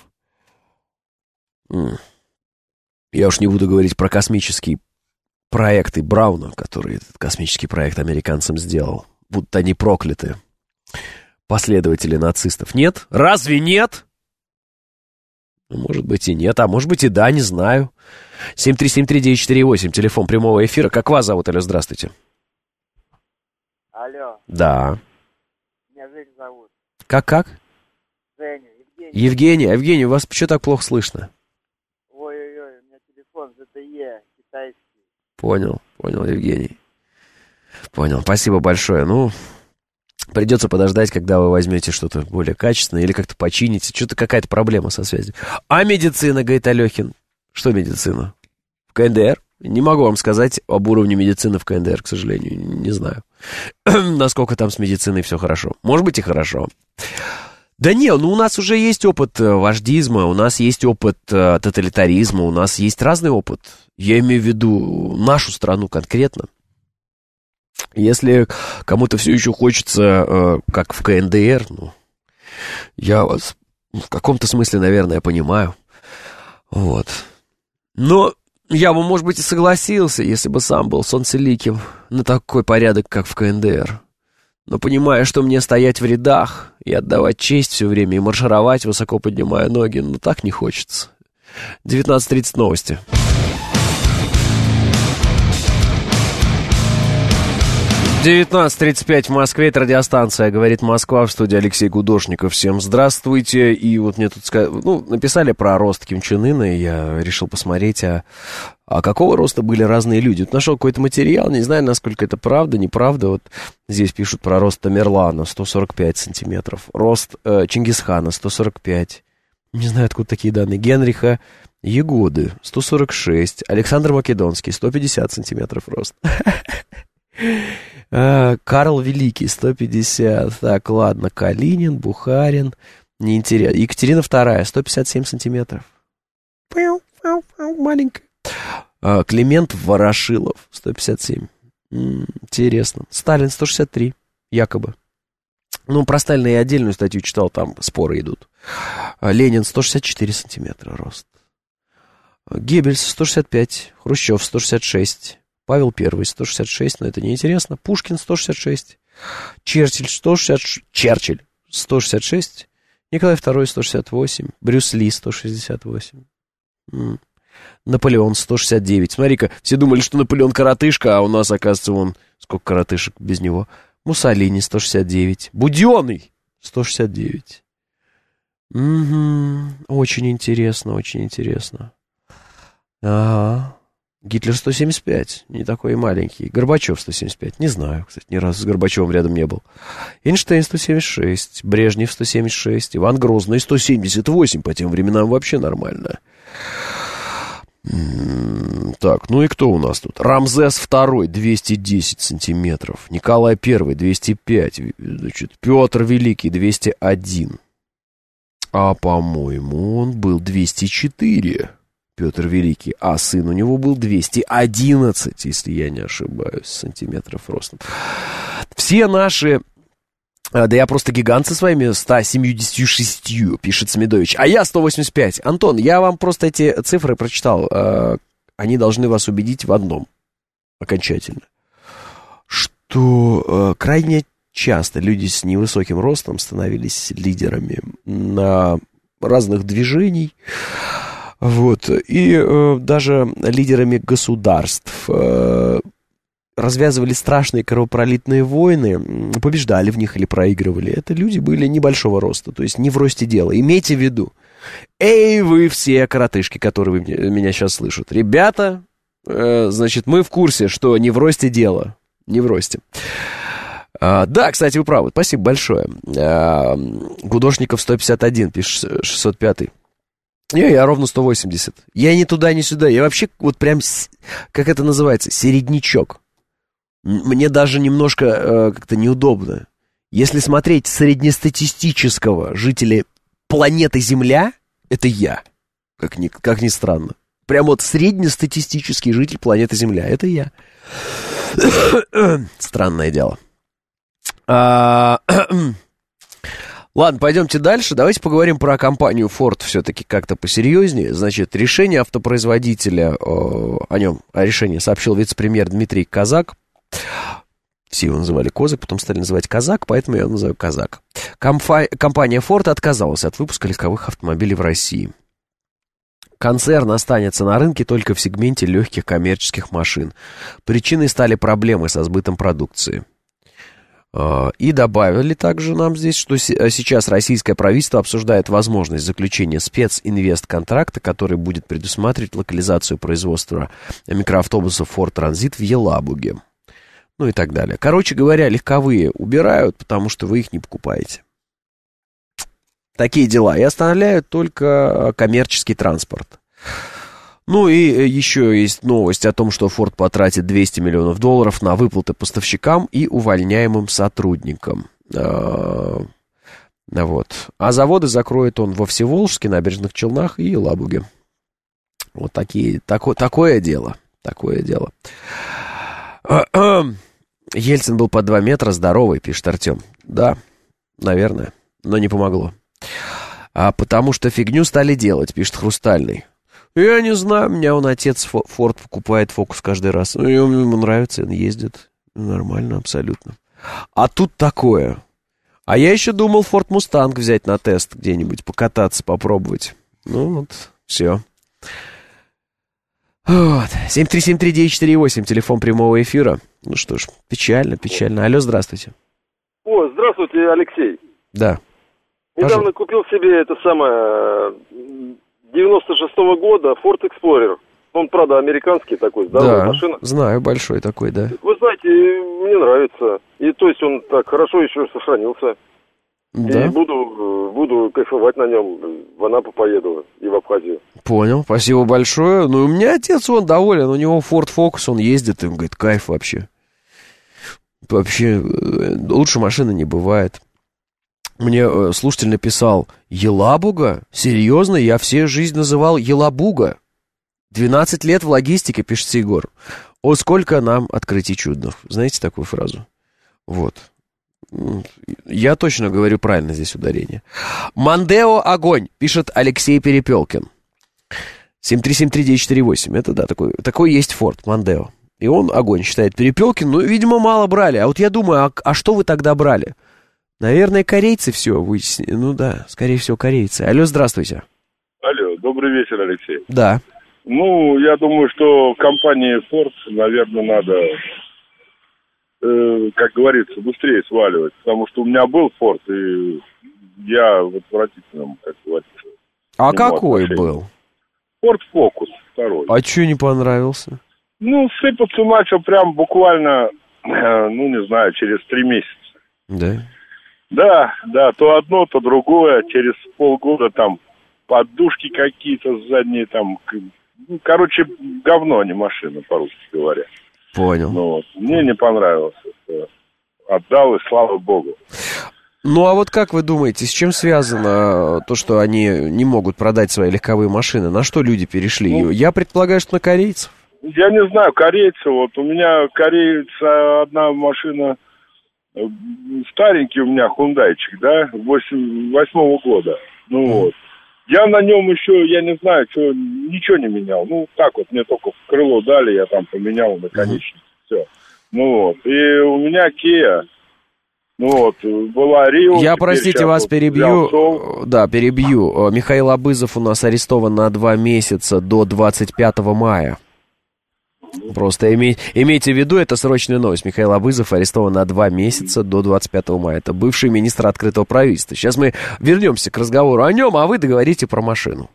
Speaker 2: М. Я уж не буду говорить про космические проекты Брауна, который этот космический проект американцам сделал. Будут они прокляты. Последователи нацистов. Нет? Разве нет? Может быть и нет, а может быть и да, не знаю. семь три семь три девять четыре восемь, телефон прямого эфира. Как вас зовут? Алло, здравствуйте.
Speaker 17: Алло.
Speaker 2: Да.
Speaker 17: Меня Женя зовут.
Speaker 2: Как-как?
Speaker 17: Женя, Евгений.
Speaker 2: Евгений, а Евгений, у вас почему так плохо слышно?
Speaker 17: Ой-ой-ой, у меня телефон зет тэ е, китайский.
Speaker 2: Понял, понял, Евгений. Понял, спасибо большое. Ну, придется подождать, когда вы возьмете что-то более качественное или как-то почините. Что-то какая-то проблема со связью. А медицина, говорит Алехин. Что медицина? В ка эн дэ эр? Не могу вам сказать об уровне медицины в ка эн дэ эр, к сожалению. Не знаю, насколько там с медициной все хорошо. Может быть и хорошо. Да не, ну у нас уже есть опыт вождизма, у нас есть опыт э, тоталитаризма, у нас есть разный опыт. Я имею в виду нашу страну конкретно. Если кому-то все еще хочется, э, как в ка эн дэ эр, ну, я вас в каком-то смысле, наверное, понимаю. Вот. Но я бы, может быть, и согласился, если бы сам был солнцеликим на такой порядок, как в ка эн дэ эр. Но понимая, что мне стоять в рядах и отдавать честь все время, и маршировать, высоко поднимая ноги, ну так не хочется. девятнадцать тридцать новости. девятнадцать тридцать пять в Москве, это радиостанция «Говорит Москва», в студии Алексей Гудошников. Всем здравствуйте. И вот мне тут ну, написали про рост Ким Чен Ына, и я решил посмотреть, а, а какого роста были разные люди. Вот нашел какой-то материал, не знаю, насколько это правда, неправда. Вот здесь пишут про рост Тамерлана, сто сорок пять сантиметров. Рост э, Чингисхана, сто сорок пять. Не знаю, откуда такие данные. Генриха Ягоды, сто сорок шесть. Александр Македонский, сто пятьдесят сантиметров рост. Карл Великий, сто пятьдесят. Так, ладно, Калинин, Бухарин. Неинтересно. Екатерина вторая, сто пятьдесят семь сантиметров. Маленькая. Климент Ворошилов, сто пятьдесят семь. Интересно. Сталин сто шестьдесят три, якобы. Ну, про Сталина я отдельную статью читал, там споры идут. Ленин сто шестьдесят четыре сантиметра рост. Геббельс сто шестьдесят пять, Хрущев сто шестьдесят шесть, Павел Первый сто шестьдесят шесть, но это неинтересно. Пушкин сто шестьдесят шесть, Черчилль сто шестьдесят шесть, Черчилль сто шестьдесят шесть, Николай Второй сто шестьдесят восемь, Брюс Ли сто шестьдесят восемь. М-м. Наполеон сто шестьдесят девять. Смотри-ка, все думали, что Наполеон коротышка, а у нас, оказывается, вон сколько коротышек без него. Муссолини сто шестьдесят девять. Буденный сто шестьдесят девять. Угу. Очень интересно, очень интересно. Ага. Гитлер сто семьдесят пять. Не такой и маленький. Горбачев сто семьдесят пять. Не знаю, кстати, ни разу с Горбачевым рядом не был. Эйнштейн сто семьдесят шесть. Брежнев сто семьдесят шесть. Иван Грозный сто семьдесят восемь. По тем временам вообще нормально. Так, ну и кто у нас тут? Рамзес Второй, двести десять сантиметров. Николай Первый, двести пять. Значит, Петр Великий, двести один. А, по-моему, он был двести четыре, Петр Великий. А сын у него был двести одиннадцать, если я не ошибаюсь, сантиметров ростом. Все наши... Да я просто гигант со своими ста семьюдесятью шестью, пишет Смедович. А я сто восемьдесят пять. Антон, я вам просто эти цифры прочитал. Они должны вас убедить в одном. Окончательно. Что крайне часто люди с невысоким ростом становились лидерами на разных движений. Вот. И даже лидерами государств. Развязывали страшные кровопролитные войны, побеждали в них или проигрывали. Это люди были небольшого роста, то есть не в росте дела. Имейте в виду. Эй, вы все коротышки, которые вы меня сейчас слышат. Ребята, э, значит, мы в курсе, что не в росте дело. Не в росте. А, да, кстати, вы правы. Спасибо большое. А, Гудошников сто пятьдесят один, пишет шестьсот пятый. Не, я ровно сто восемьдесят. Я ни туда, ни сюда. Я вообще вот прям, как это называется, середнячок. Мне даже немножко э, как-то неудобно. Если смотреть среднестатистического жителя планеты Земля, это я, как ни, как ни странно. Прям вот среднестатистический житель планеты Земля, это я. Странное дело. А, ладно, пойдемте дальше. Давайте поговорим про компанию Ford все-таки как-то посерьезнее. Значит, решение автопроизводителя, о, о нем, о решении сообщил вице-премьер Дмитрий Казак. Все его называли Козак, потом стали называть Казак, поэтому я его называю Казак. Комфа- компания Ford отказалась от выпуска легковых автомобилей в России. Концерн останется на рынке только в сегменте легких коммерческих машин. Причиной стали проблемы со сбытом продукции. И добавили также нам здесь, что сейчас российское правительство обсуждает возможность заключения специнвестконтракта, который будет предусматривать локализацию производства микроавтобусов Ford Transit в Елабуге. Ну и так далее. Короче говоря, легковые убирают, потому что вы их не покупаете. Такие дела. И оставляют только коммерческий транспорт. Ну и еще есть новость о том, что Ford потратит двести миллионов долларов на выплаты поставщикам и увольняемым сотрудникам. А, вот. А заводы закроет он во Всеволожске, Набережных Челнах и Елабуге. Вот такие, тако, такое дело. Такое дело. Ельцин был под два метра, здоровый, пишет Артем. Да, наверное, но не помогло. А потому что фигню стали делать, пишет Хрустальный. Я не знаю, у меня он отец Форд покупает Фокус каждый раз. Ему нравится, он ездит. Нормально, абсолютно. А тут такое. А я еще думал Форд Мустанг взять на тест где-нибудь, покататься, попробовать. Ну вот, все. Вот. семь три семь три девять четыре восемь, телефон прямого эфира. Ну что ж, печально, печально. Алло, здравствуйте.
Speaker 18: О, здравствуйте, Алексей.
Speaker 2: Да.
Speaker 18: Недавно Пожалуйста. Купил себе это самое девяносто шестого года Ford Explorer. Он, правда, американский такой, здоровая
Speaker 2: да,
Speaker 18: машина.
Speaker 2: Знаю, большой такой, да.
Speaker 18: Вы знаете, мне нравится. И то есть он так хорошо еще сохранился. Да? И буду, буду кайфовать на нем. В Анапу поеду и в Абхазию.
Speaker 2: Понял, спасибо большое. Ну, у меня отец, он доволен. У него Ford Focus, он ездит, и он говорит, кайф вообще. Вообще, лучше машины не бывает. Мне слушатель написал, Елабуга? Серьезно? Я всю жизнь называл Елабуга. двенадцать лет в логистике, пишет Егор. О, сколько нам открытий чудных. Знаете такую фразу? Вот. Я точно говорю правильно здесь ударение. Мандео огонь, пишет Алексей Перепелкин. семь три семь три девять четыре восемь. Это да, такой, такой есть Форд, Мандео. И он огонь считает Перепелкин. Ну, видимо, мало брали. А вот я думаю, а, а что вы тогда брали? Наверное, корейцы все вычислили. Ну да, скорее всего, корейцы. Алло, здравствуйте.
Speaker 19: Алло, добрый вечер, Алексей.
Speaker 2: Да.
Speaker 19: Ну, я думаю, что компании Ford, наверное, надо, э, как говорится, быстрее сваливать. Потому что у меня был Ford, и я в отвратительном, как говорится.
Speaker 2: А какой отношении. Был?
Speaker 19: Ford Focus второй.
Speaker 2: А что не понравился?
Speaker 19: Ну, сыпаться начал прям буквально, э, ну, не знаю, через три месяца.
Speaker 2: Да?
Speaker 19: Да, да, то одно, то другое. Через полгода там подушки какие-то задние там... Ну, короче, говно, а не машина, по-русски говоря.
Speaker 2: Понял.
Speaker 19: Ну, вот. Мне не понравилось. Отдал, и слава богу.
Speaker 2: Ну, а вот как вы думаете, с чем связано то, что они не могут продать свои легковые машины? На что люди перешли? Ну, я предполагаю, что на корейцев.
Speaker 19: Я не знаю, корейцы. Вот у меня корейца одна машина, старенький у меня хундайчик, да, восьмого года. Ну, mm. вот. Я на нем еще, я не знаю, что, ничего не менял. Ну, так вот, мне только в крыло дали, я там поменял наконечник, mm-hmm. все. Ну, вот. И у меня Kia, ну, вот, была Рио.
Speaker 2: Я, простите, вас вот перебью. Да, перебью. Михаил Абызов у нас арестован на два месяца до двадцать пятого мая. Просто имей, имейте в виду, это срочная новость. Михаил Абызов арестован на два месяца до двадцать пятого мая. Это бывший министр открытого правительства. Сейчас мы вернемся к разговору о нем, а вы договорите про машину.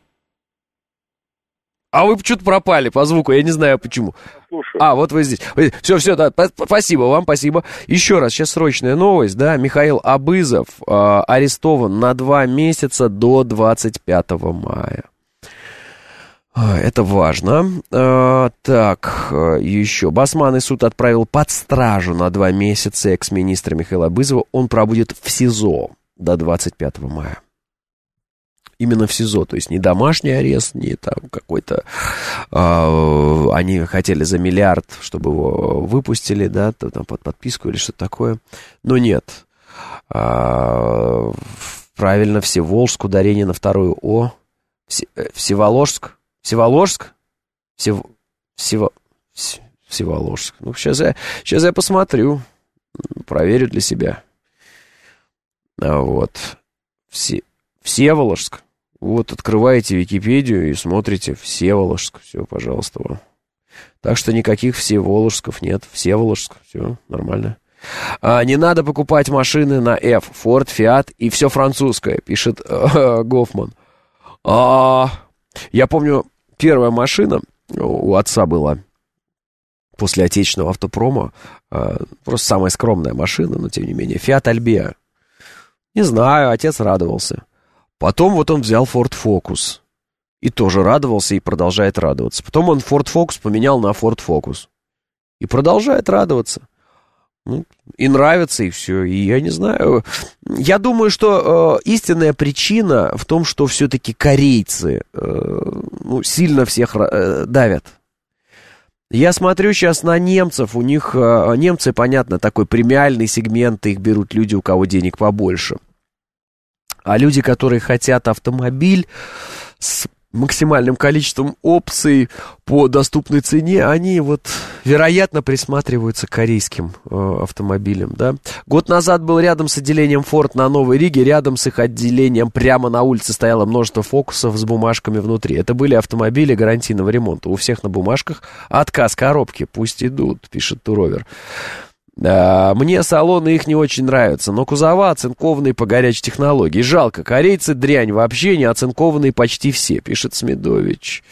Speaker 2: А вы что-то пропали по звуку, я не знаю почему. Слушаю. А, вот вы здесь. Все, все, да, спасибо вам, спасибо. Еще раз, сейчас срочная новость, да. Михаил Абызов э, арестован на два месяца до двадцать пятого мая. Это важно. А, так, еще. Басманный суд отправил под стражу на два месяца экс-министра Михаила Абызова. Он пробудет в СИЗО до двадцать пятого мая. Именно в СИЗО, то есть не домашний арест, не там какой-то... А, они хотели за миллиард, чтобы его выпустили, да, там под подписку или что-то такое. Но нет. А, правильно, Всеволжск, ударение на вторую О. Все, Всеволожск. Всеволожск? Всев... Всево... Всеволожск. Ну, сейчас я, сейчас я посмотрю. Проверю для себя. А вот. Все... Всеволожск. Вот, открываете Википедию и смотрите Всеволожск. Все, пожалуйста. Так что никаких Всеволожсков нет. Всеволожск. Все, нормально. А, не надо покупать машины на F. Ford, Fiat и все французское, пишет э, Гофман. А... Я помню, первая машина у отца была после отечественного автопрома, просто самая скромная машина, но тем не менее, Fiat Albea. Не знаю, отец радовался. Потом вот он взял Ford Focus и тоже радовался и продолжает радоваться. Потом он Ford Focus поменял на Ford Focus и продолжает радоваться. Ну, и нравится, и все. И я не знаю. Я думаю, что э, истинная причина в том, что все-таки корейцы э, ну, сильно всех э, давят. Я смотрю сейчас на немцев. У них э, немцы, понятно, такой премиальный сегмент. Их берут люди, у кого денег побольше. А люди, которые хотят автомобиль с максимальным количеством опций по доступной цене, они вот, вероятно, присматриваются к корейским э, автомобилям, да. Год назад был рядом с отделением Ford на Новой Риге, рядом с их отделением прямо на улице стояло множество фокусов с бумажками внутри. Это были автомобили гарантийного ремонта. У всех на бумажках отказ коробки, пусть идут, пишет Туровер. А, мне салоны их не очень нравятся, но кузова оцинкованные по горячей технологии. Жалко, корейцы дрянь вообще, не оцинкованные почти все, пишет Смедович.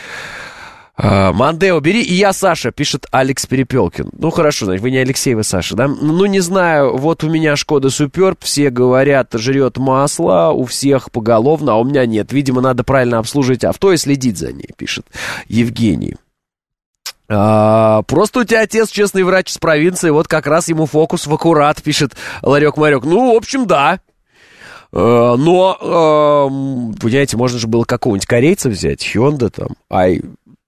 Speaker 2: А, Мандео, бери, и я Саша, пишет Алекс Перепелкин. Ну хорошо, значит, вы не Алексей, вы Саша, да? Ну не знаю, вот у меня Шкода Суперб, все говорят, жрет масло, у всех поголовно, а у меня нет. Видимо, надо правильно обслуживать авто и следить за ней, пишет Евгений. А, просто у тебя отец честный врач с провинции, вот как раз ему фокус в аккурат, пишет Ларек-Марек. Ну, в общем, да. А, но, а, понимаете, можно же было какого-нибудь корейца взять, Hyundai там, ай,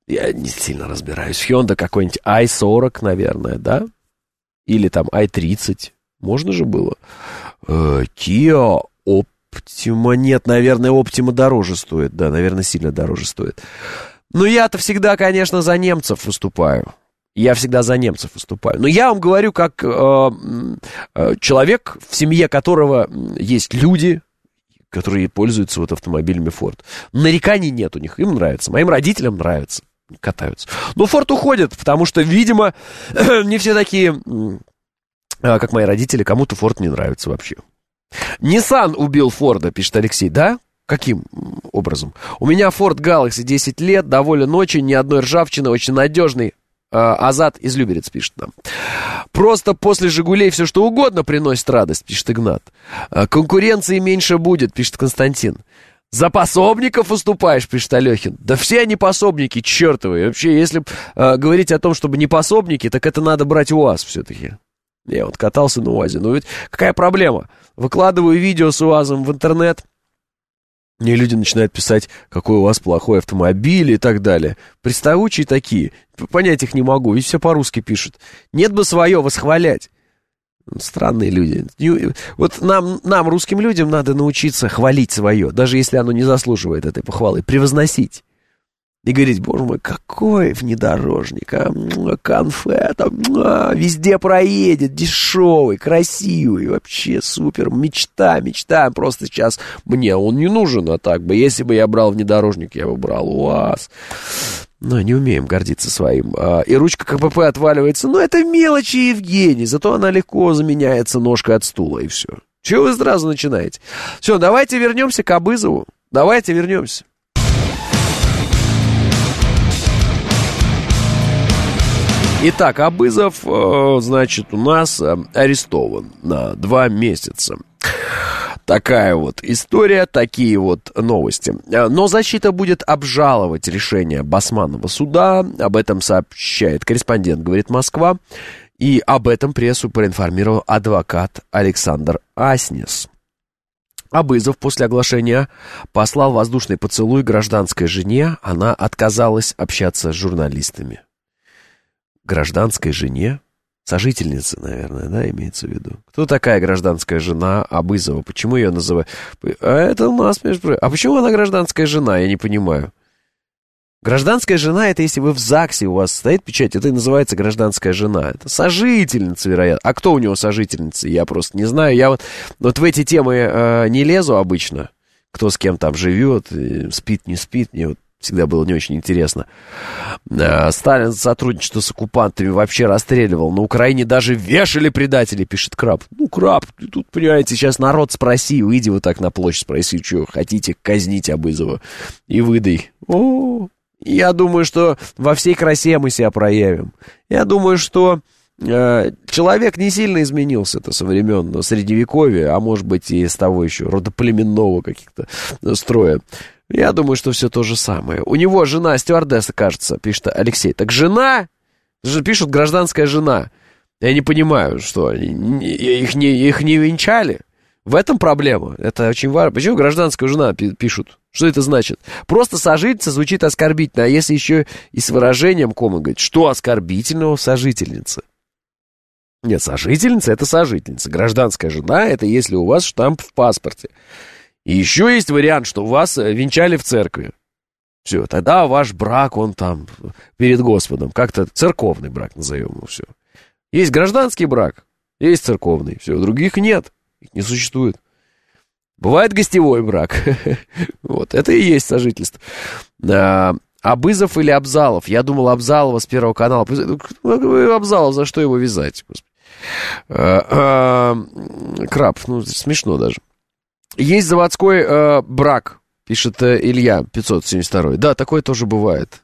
Speaker 2: Я не сильно разбираюсь. Hyundai какой-нибудь ай сорок, наверное, да? Или там ай тридцать. Можно же было? Э, Kia Optima. Нет, наверное, Optima дороже стоит. Да, наверное, сильно дороже стоит. Но я-то всегда, конечно, за немцев выступаю. Я всегда за немцев выступаю. Но я вам говорю, как э, э, человек, в семье которого есть люди, которые пользуются вот автомобилями Ford. Нареканий нет у них. Им нравится. Моим родителям нравится. Катаются. Но Ford уходит, потому что, видимо, не все такие, как мои родители, кому-то Ford не нравится вообще. Nissan убил Форда, пишет Алексей. Да? Каким образом? У меня Ford Galaxy десять лет, доволен очень, ни одной ржавчины, очень надежный. Азат из Люберец пишет нам. Просто после «Жигулей» все что угодно приносит радость, пишет Игнат. Конкуренции меньше будет, пишет Константин. За пособников выступаешь, пишет Алехин. Да все они пособники, чертовы. Вообще, если э, говорить о том, чтобы не пособники, так это надо брать УАЗ все-таки. Я вот катался на УАЗе. Но ведь какая проблема? Выкладываю видео с УАЗом в интернет, и люди начинают писать, какой у вас плохой автомобиль и так далее. Приставучие такие. Понять их не могу. Ведь все по-русски пишут. Нет бы свое восхвалять. Странные люди. Вот нам, нам, русским людям, надо научиться хвалить свое, даже если оно не заслуживает этой похвалы, превозносить. И говорить, боже мой, какой внедорожник, а? Конфет, а? Везде проедет, дешевый, красивый, вообще супер, мечта, мечта. Просто сейчас мне он не нужен, а так бы, если бы я брал внедорожник, я бы брал УАЗ. Но не умеем гордиться своим. И ручка КПП отваливается. Ну, это мелочи, Евгений. Зато она легко заменяется ножкой от стула, и все. Чего вы сразу начинаете? Все, давайте вернемся к Абызову. Давайте вернемся. Итак, Абызов, значит, у нас арестован на два месяца. Такая вот история, такие вот новости. Но защита будет обжаловать решение Басманного суда. Об этом сообщает корреспондент «Говорит Москва». И об этом прессу проинформировал адвокат Александр Аснес. Абызов после оглашения послал воздушный поцелуй гражданской жене. Она отказалась общаться с журналистами. Гражданской жене? Сожительница, наверное, да, имеется в виду. Кто такая гражданская жена Абызова? Почему ее называют? А это у нас, между прочим. А почему она гражданская жена? Я не понимаю. Гражданская жена, это если вы в ЗАГСе, у вас стоит печать, это и называется гражданская жена. Это сожительница, вероятно. А кто у него сожительница? Я просто не знаю. Я вот, вот в эти темы э, не лезу обычно. Кто с кем там живет, спит, не спит. Мне вот всегда было не очень интересно. Сталин за сотрудничество с оккупантами вообще расстреливал. На Украине даже вешали предателей, пишет Краб. Ну, Краб, тут, понимаете, сейчас народ спроси, выйди вот так на площадь, спроси, что хотите казнить Абызова. И выдай. О, я думаю, что во всей красе мы себя проявим. Я думаю, что э, человек не сильно изменился-то со времен Средневековья, а может быть и с того еще родоплеменного каких-то строя. Я думаю, что все то же самое. У него жена стюардесса, кажется, пишет Алексей. Так жена? Же пишут гражданская жена. Я не понимаю, что их не, их не венчали. В этом проблема. Это очень важно. Почему гражданская жена пишут? Что это значит? Просто сожительница звучит оскорбительно. А если еще и с выражением кома говорить, что оскорбительного в сожительнице? Нет, сожительница — это сожительница. Гражданская жена — это если у вас штамп в паспорте. И еще есть вариант, что вас венчали в церкви. Все, тогда ваш брак, он там перед Господом. Как-то церковный брак назовем его, все. Есть гражданский брак, есть церковный. Все, других нет, их не существует. Бывает гостевой брак. Вот, это и есть сожительство. Абызов или Абзалов? Я думал, Абзалова с Первого канала. Абзалов, за что его вязать? Краб, ну, смешно даже. Есть заводской э, брак, пишет э, Илья пятьсот семьдесят два. Да, такое тоже бывает.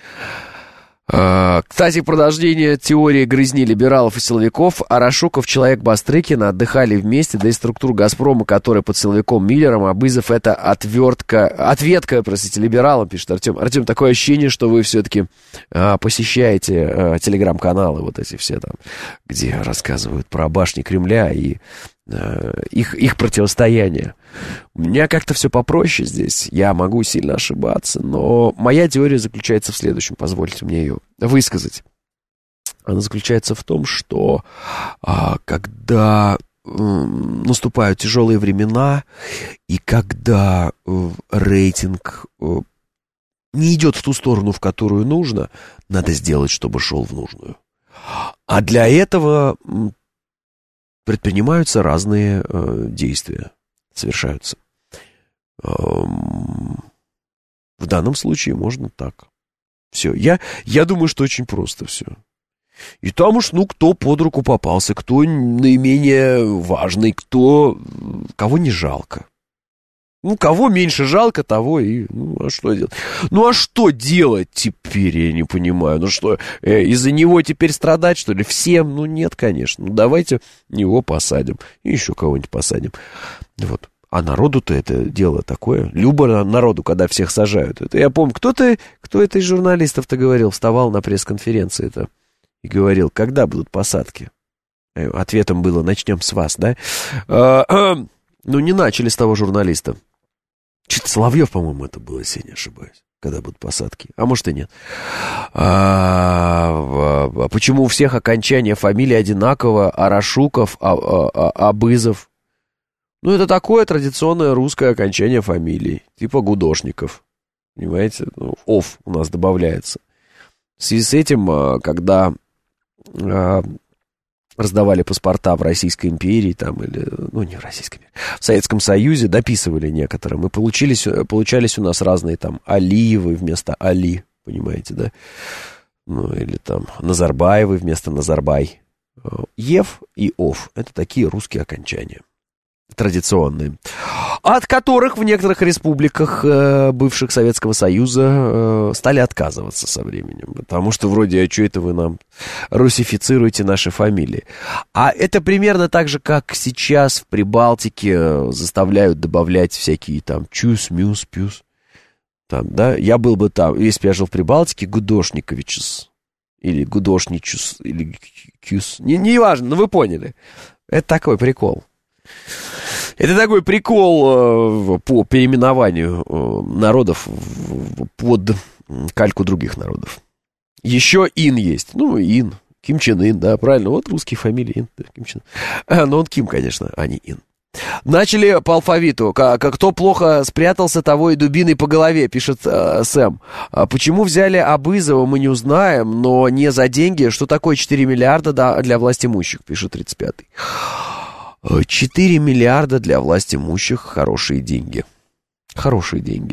Speaker 2: Э, кстати, продолжение теории грызни либералов и силовиков. Арашуков, человек Бастрыкина отдыхали вместе, да и структура «Газпрома», которая под силовиком Миллером, Абызов — это отвертка, ответка, простите, либералам, пишет Артем. Артем, такое ощущение, что вы все-таки э, посещаете э, телеграм-каналы вот эти все там, где рассказывают про башни Кремля и их, их противостояние. У меня как-то все попроще здесь. Я могу сильно ошибаться, но моя теория заключается в следующем. Позвольте мне ее высказать. Она заключается в том, что а, когда м, наступают тяжелые времена, и когда э, рейтинг э, не идет в ту сторону, в которую нужно, надо сделать, чтобы шел в нужную. А для этого м, предпринимаются разные э, действия, совершаются. Эм, в данном случае можно так. Все. Я, я думаю, что очень просто все. И там уж, ну, кто под руку попался, кто наименее важный, кто, кого не жалко. Ну, кого меньше жалко, того и, ну, а что делать? Ну, а что делать теперь, я не понимаю. Ну, что, э, из-за него теперь страдать, что ли? Всем? Ну, нет, конечно. Ну, давайте его посадим. И еще кого-нибудь посадим. Вот. А народу-то это дело такое. Любо народу, когда всех сажают. Это я помню, кто-то, кто это из журналистов-то говорил, вставал на пресс-конференции-то. И говорил, когда будут посадки? Ответом было, начнем с вас, да? А, а, ну, не начали с того журналиста. Что-то Соловьев, по-моему, это было, если я не ошибаюсь. Когда будут посадки. А может и нет. А, а, почему у всех окончания фамилии одинаково? Арашуков, а, а, а, Абызов. Ну, это такое традиционное русское окончание фамилий. Типа Гудошников. Понимаете? Ну, Ов у нас добавляется. В связи с этим, когда э, раздавали паспорта в Российской империи, там, или, ну, не в Российской империи, в Советском Союзе, дописывали некоторым, и получились, получались у нас разные там Алиевы вместо Али, понимаете, да? Ну, или там Назарбаевы вместо Назарбай. Ев и Ов — это такие русские окончания. Традиционные, от которых в некоторых республиках э, бывших Советского Союза э, стали отказываться со временем, потому что вроде, а что это вы нам русифицируете наши фамилии? А это примерно так же, как сейчас в Прибалтике заставляют добавлять всякие там чус, мюс, пюс. Там, да, я был бы там, если бы я жил в Прибалтике, Гудошниковичус, или Гудошничус, или Кюс, не, не важно, но вы поняли. Это такой прикол. Это такой прикол э, по переименованию э, народов в, под кальку других народов. Еще Ин есть. Ну, Ин. Ким Чен Ын, да, правильно. Вот русские фамилии Ин. Да, Ким Чен. А, но он Ким, конечно, а не Ин. Начали по алфавиту. Как, кто плохо спрятался, того и дубиной по голове, пишет э, Сэм. А почему взяли Абызова, мы не узнаем, но не за деньги. Что такое четыре миллиарда для властимущих, пишет тридцать пятый. четыре миллиарда для властимущих — хорошие деньги. Хорошие деньги.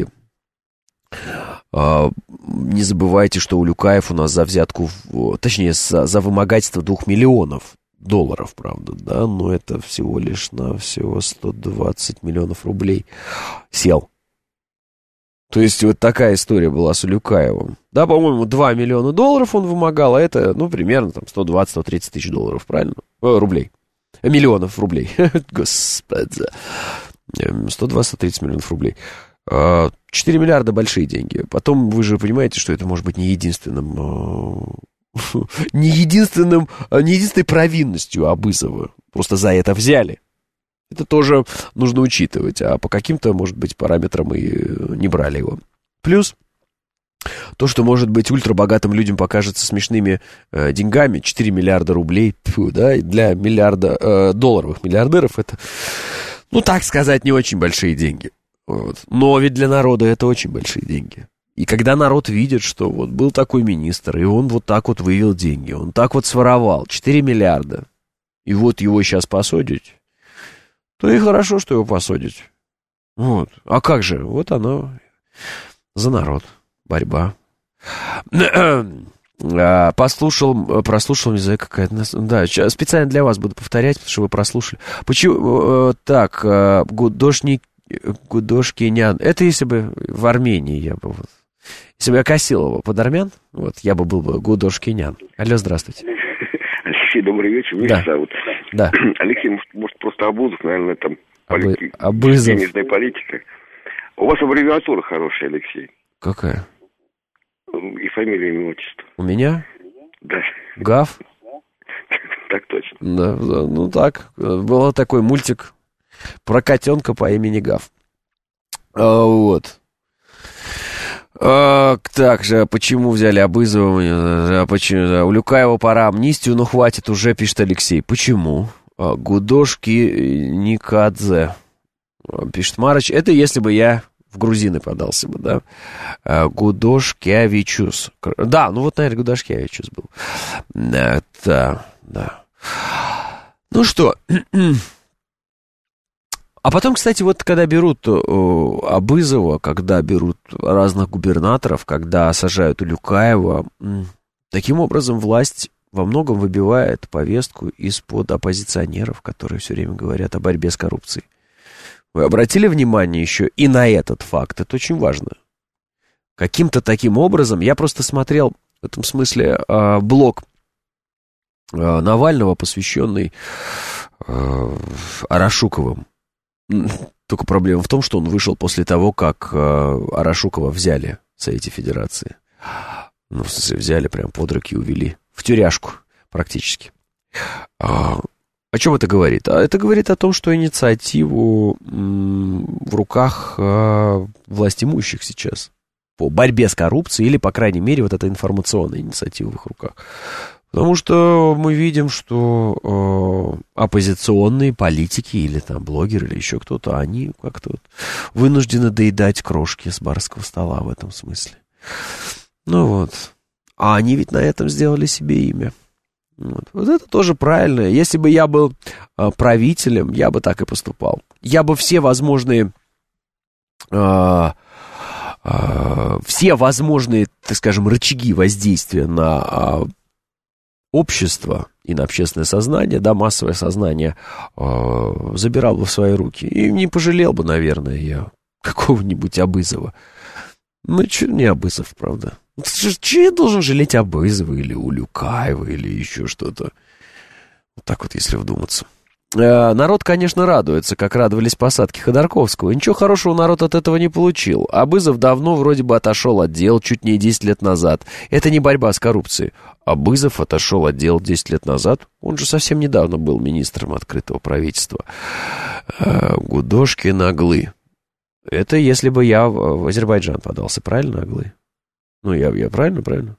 Speaker 2: А, не забывайте, что Улюкаев у нас за взятку, в, точнее, за, за вымогательство двух миллионов долларов, правда, да, но это всего лишь на всего сто двадцать миллионов рублей сел. То есть вот такая история была с Улюкаевым. Да, по-моему, два миллиона долларов он вымогал, а это, ну, примерно там сто двадцать - сто тридцать тысяч долларов, правильно? Э, рублей. Миллионов рублей. Господи. сто двадцать - сто тридцать миллионов рублей. четыре миллиарда большие деньги. Потом вы же понимаете, что это может быть не единственным... Не единственным... Не единственной провинностью Абызова. Просто за это взяли. Это тоже нужно учитывать. А по каким-то, может быть, параметрам и не брали его. Плюс... То, что, может быть, ультрабогатым людям покажется смешными э, деньгами, четыре миллиарда рублей, тьфу, да, для миллиарда э, долларовых миллиардеров это, ну, так сказать, не очень большие деньги. Вот. Но ведь для народа это очень большие деньги. И когда народ видит, что вот был такой министр, и он вот так вот вывел деньги, он так вот своровал, четыре миллиарда, и вот его сейчас посадить, то и хорошо, что его посадить. Вот. А как же? Вот оно за народ. Борьба. Послушал, прослушал, не знаю, какая-то... Да, специально для вас буду повторять, потому что вы прослушали. Почему... Так, Гудошник... Гудошкинян. Это если бы в Армении я бы... Если бы я косил его под армян, вот, я бы был бы Гудошкинян. Алло, здравствуйте.
Speaker 20: Алексей, добрый вечер. Меня
Speaker 2: да.
Speaker 20: зовут.
Speaker 2: Да.
Speaker 20: Алексей, может, может просто Абузов, наверное, там...
Speaker 2: Абы... Поли... Абызов.
Speaker 20: Денежная политика. У вас аббревиатура хорошая, Алексей.
Speaker 2: Какая?
Speaker 20: И фамилия, имя, отчество.
Speaker 2: У меня?
Speaker 20: Да.
Speaker 2: Гав?
Speaker 20: Так точно.
Speaker 2: Да, да, ну так. Был такой мультик про котенка по имени Гав. А, вот. А, так же, почему взяли Абызова? А почему? Да, у Люкаева пора амнистию, но хватит уже, пишет Алексей. Почему? А, Гудошки Никадзе, пишет Марыч. Это если бы я в грузины подался бы, да? А, Гудошкевичус. Да, ну вот, наверное, Гудошкевичус был. Да, да, да. Ну что... А потом, кстати, вот когда берут э, Абызова, когда берут разных губернаторов, когда сажают Улюкаева, таким образом власть во многом выбивает повестку из-под оппозиционеров, которые все время говорят о борьбе с коррупцией. Вы обратили внимание еще и на этот факт? Это очень важно. Каким-то таким образом, я просто смотрел в этом смысле э, блог э, Навального, посвященный э, Арашуковым. Только проблема в том, что он вышел после того, как э, Арашукова взяли в Совете Федерации. Ну, в смысле, взяли прям под руки и увели. В тюряшку практически. А, о чем это говорит? А это говорит о том, что инициативу м, в руках э, властимущих сейчас. По борьбе с коррупцией, или, по крайней мере, вот эта информационная инициатива в их руках. Потому что мы видим, что э, оппозиционные политики или там блогеры, или еще кто-то, они как-то вот вынуждены доедать крошки с барского стола в этом смысле. Ну вот. А они ведь на этом сделали себе имя. Вот, вот это тоже правильно. Если бы я был э, правителем, я бы так и поступал. Я бы все возможные... Э, э, все возможные, так скажем, рычаги воздействия на... Э, общество и на общественное сознание, да, массовое сознание э, забирал бы в свои руки. И не пожалел бы, наверное, я какого-нибудь Абызова. Ну, че не Абызов, правда? Че я должен жалеть Абызова или Улюкаева или еще что-то? Вот так вот, если вдуматься. Э, народ, конечно, радуется, как радовались посадки Ходорковского. Ничего хорошего народ от этого не получил. Абызов давно вроде бы отошел от дел, чуть не десять лет назад. Это не борьба с коррупцией. Абызов отошел от дел десять лет назад. Он же совсем недавно был министром открытого правительства. Э, Гудошкин Аглы. Это если бы я в Азербайджан подался, правильно, Аглы? Ну, я, я правильно, правильно?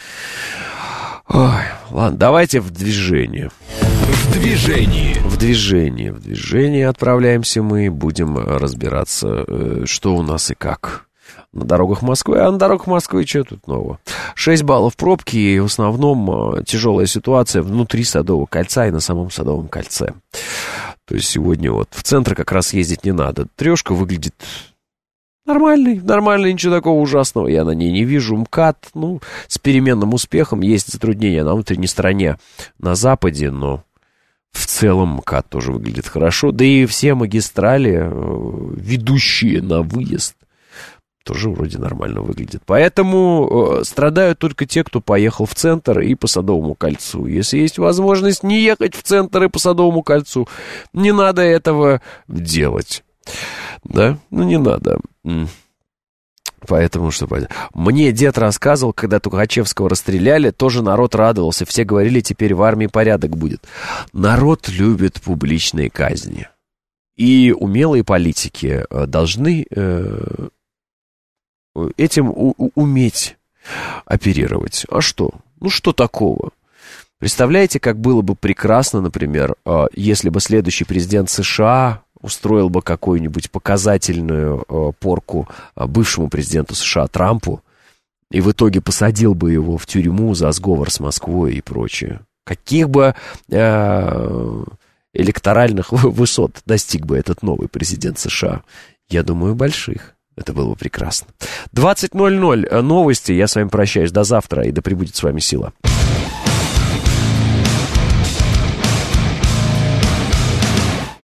Speaker 2: Ой, ладно, давайте в движение.
Speaker 1: В движении.
Speaker 2: В движении. В движение отправляемся мы. Будем разбираться, что у нас и как на дорогах Москвы. А на дорогах Москвы что тут нового? шесть баллов пробки, и в основном тяжелая ситуация внутри Садового кольца и на самом Садовом кольце. То есть сегодня вот в центр как раз ездить не надо. Трешка выглядит... Нормальный, нормальный, ничего такого ужасного я на ней не вижу. МКАД, ну, с переменным успехом. Есть затруднения на внутренней стороне на западе, но в целом МКАД тоже выглядит хорошо. Да и все магистрали, ведущие на выезд, тоже вроде нормально выглядят. Поэтому страдают только те, кто поехал в центр и по Садовому кольцу. Если есть возможность не ехать в центр и по Садовому кольцу, не надо этого делать. Да? Ну, не надо. Поэтому что... Мне дед рассказывал, когда Тухачевского расстреляли, тоже народ радовался. Все говорили, теперь в армии порядок будет. Народ любит публичные казни. И умелые политики должны э, этим у- уметь оперировать. А что? Ну, что такого? Представляете, как было бы прекрасно, например, э, если бы следующий президент США... устроил бы какую-нибудь показательную э, порку э, бывшему президенту США Трампу и в итоге посадил бы его в тюрьму за сговор с Москвой и прочее. Каких бы э, электоральных высот достиг бы этот новый президент США? Я думаю, больших. Это было бы прекрасно. двадцать ноль ноль. Новости. Я с вами прощаюсь. До завтра и да пребудет с вами сила.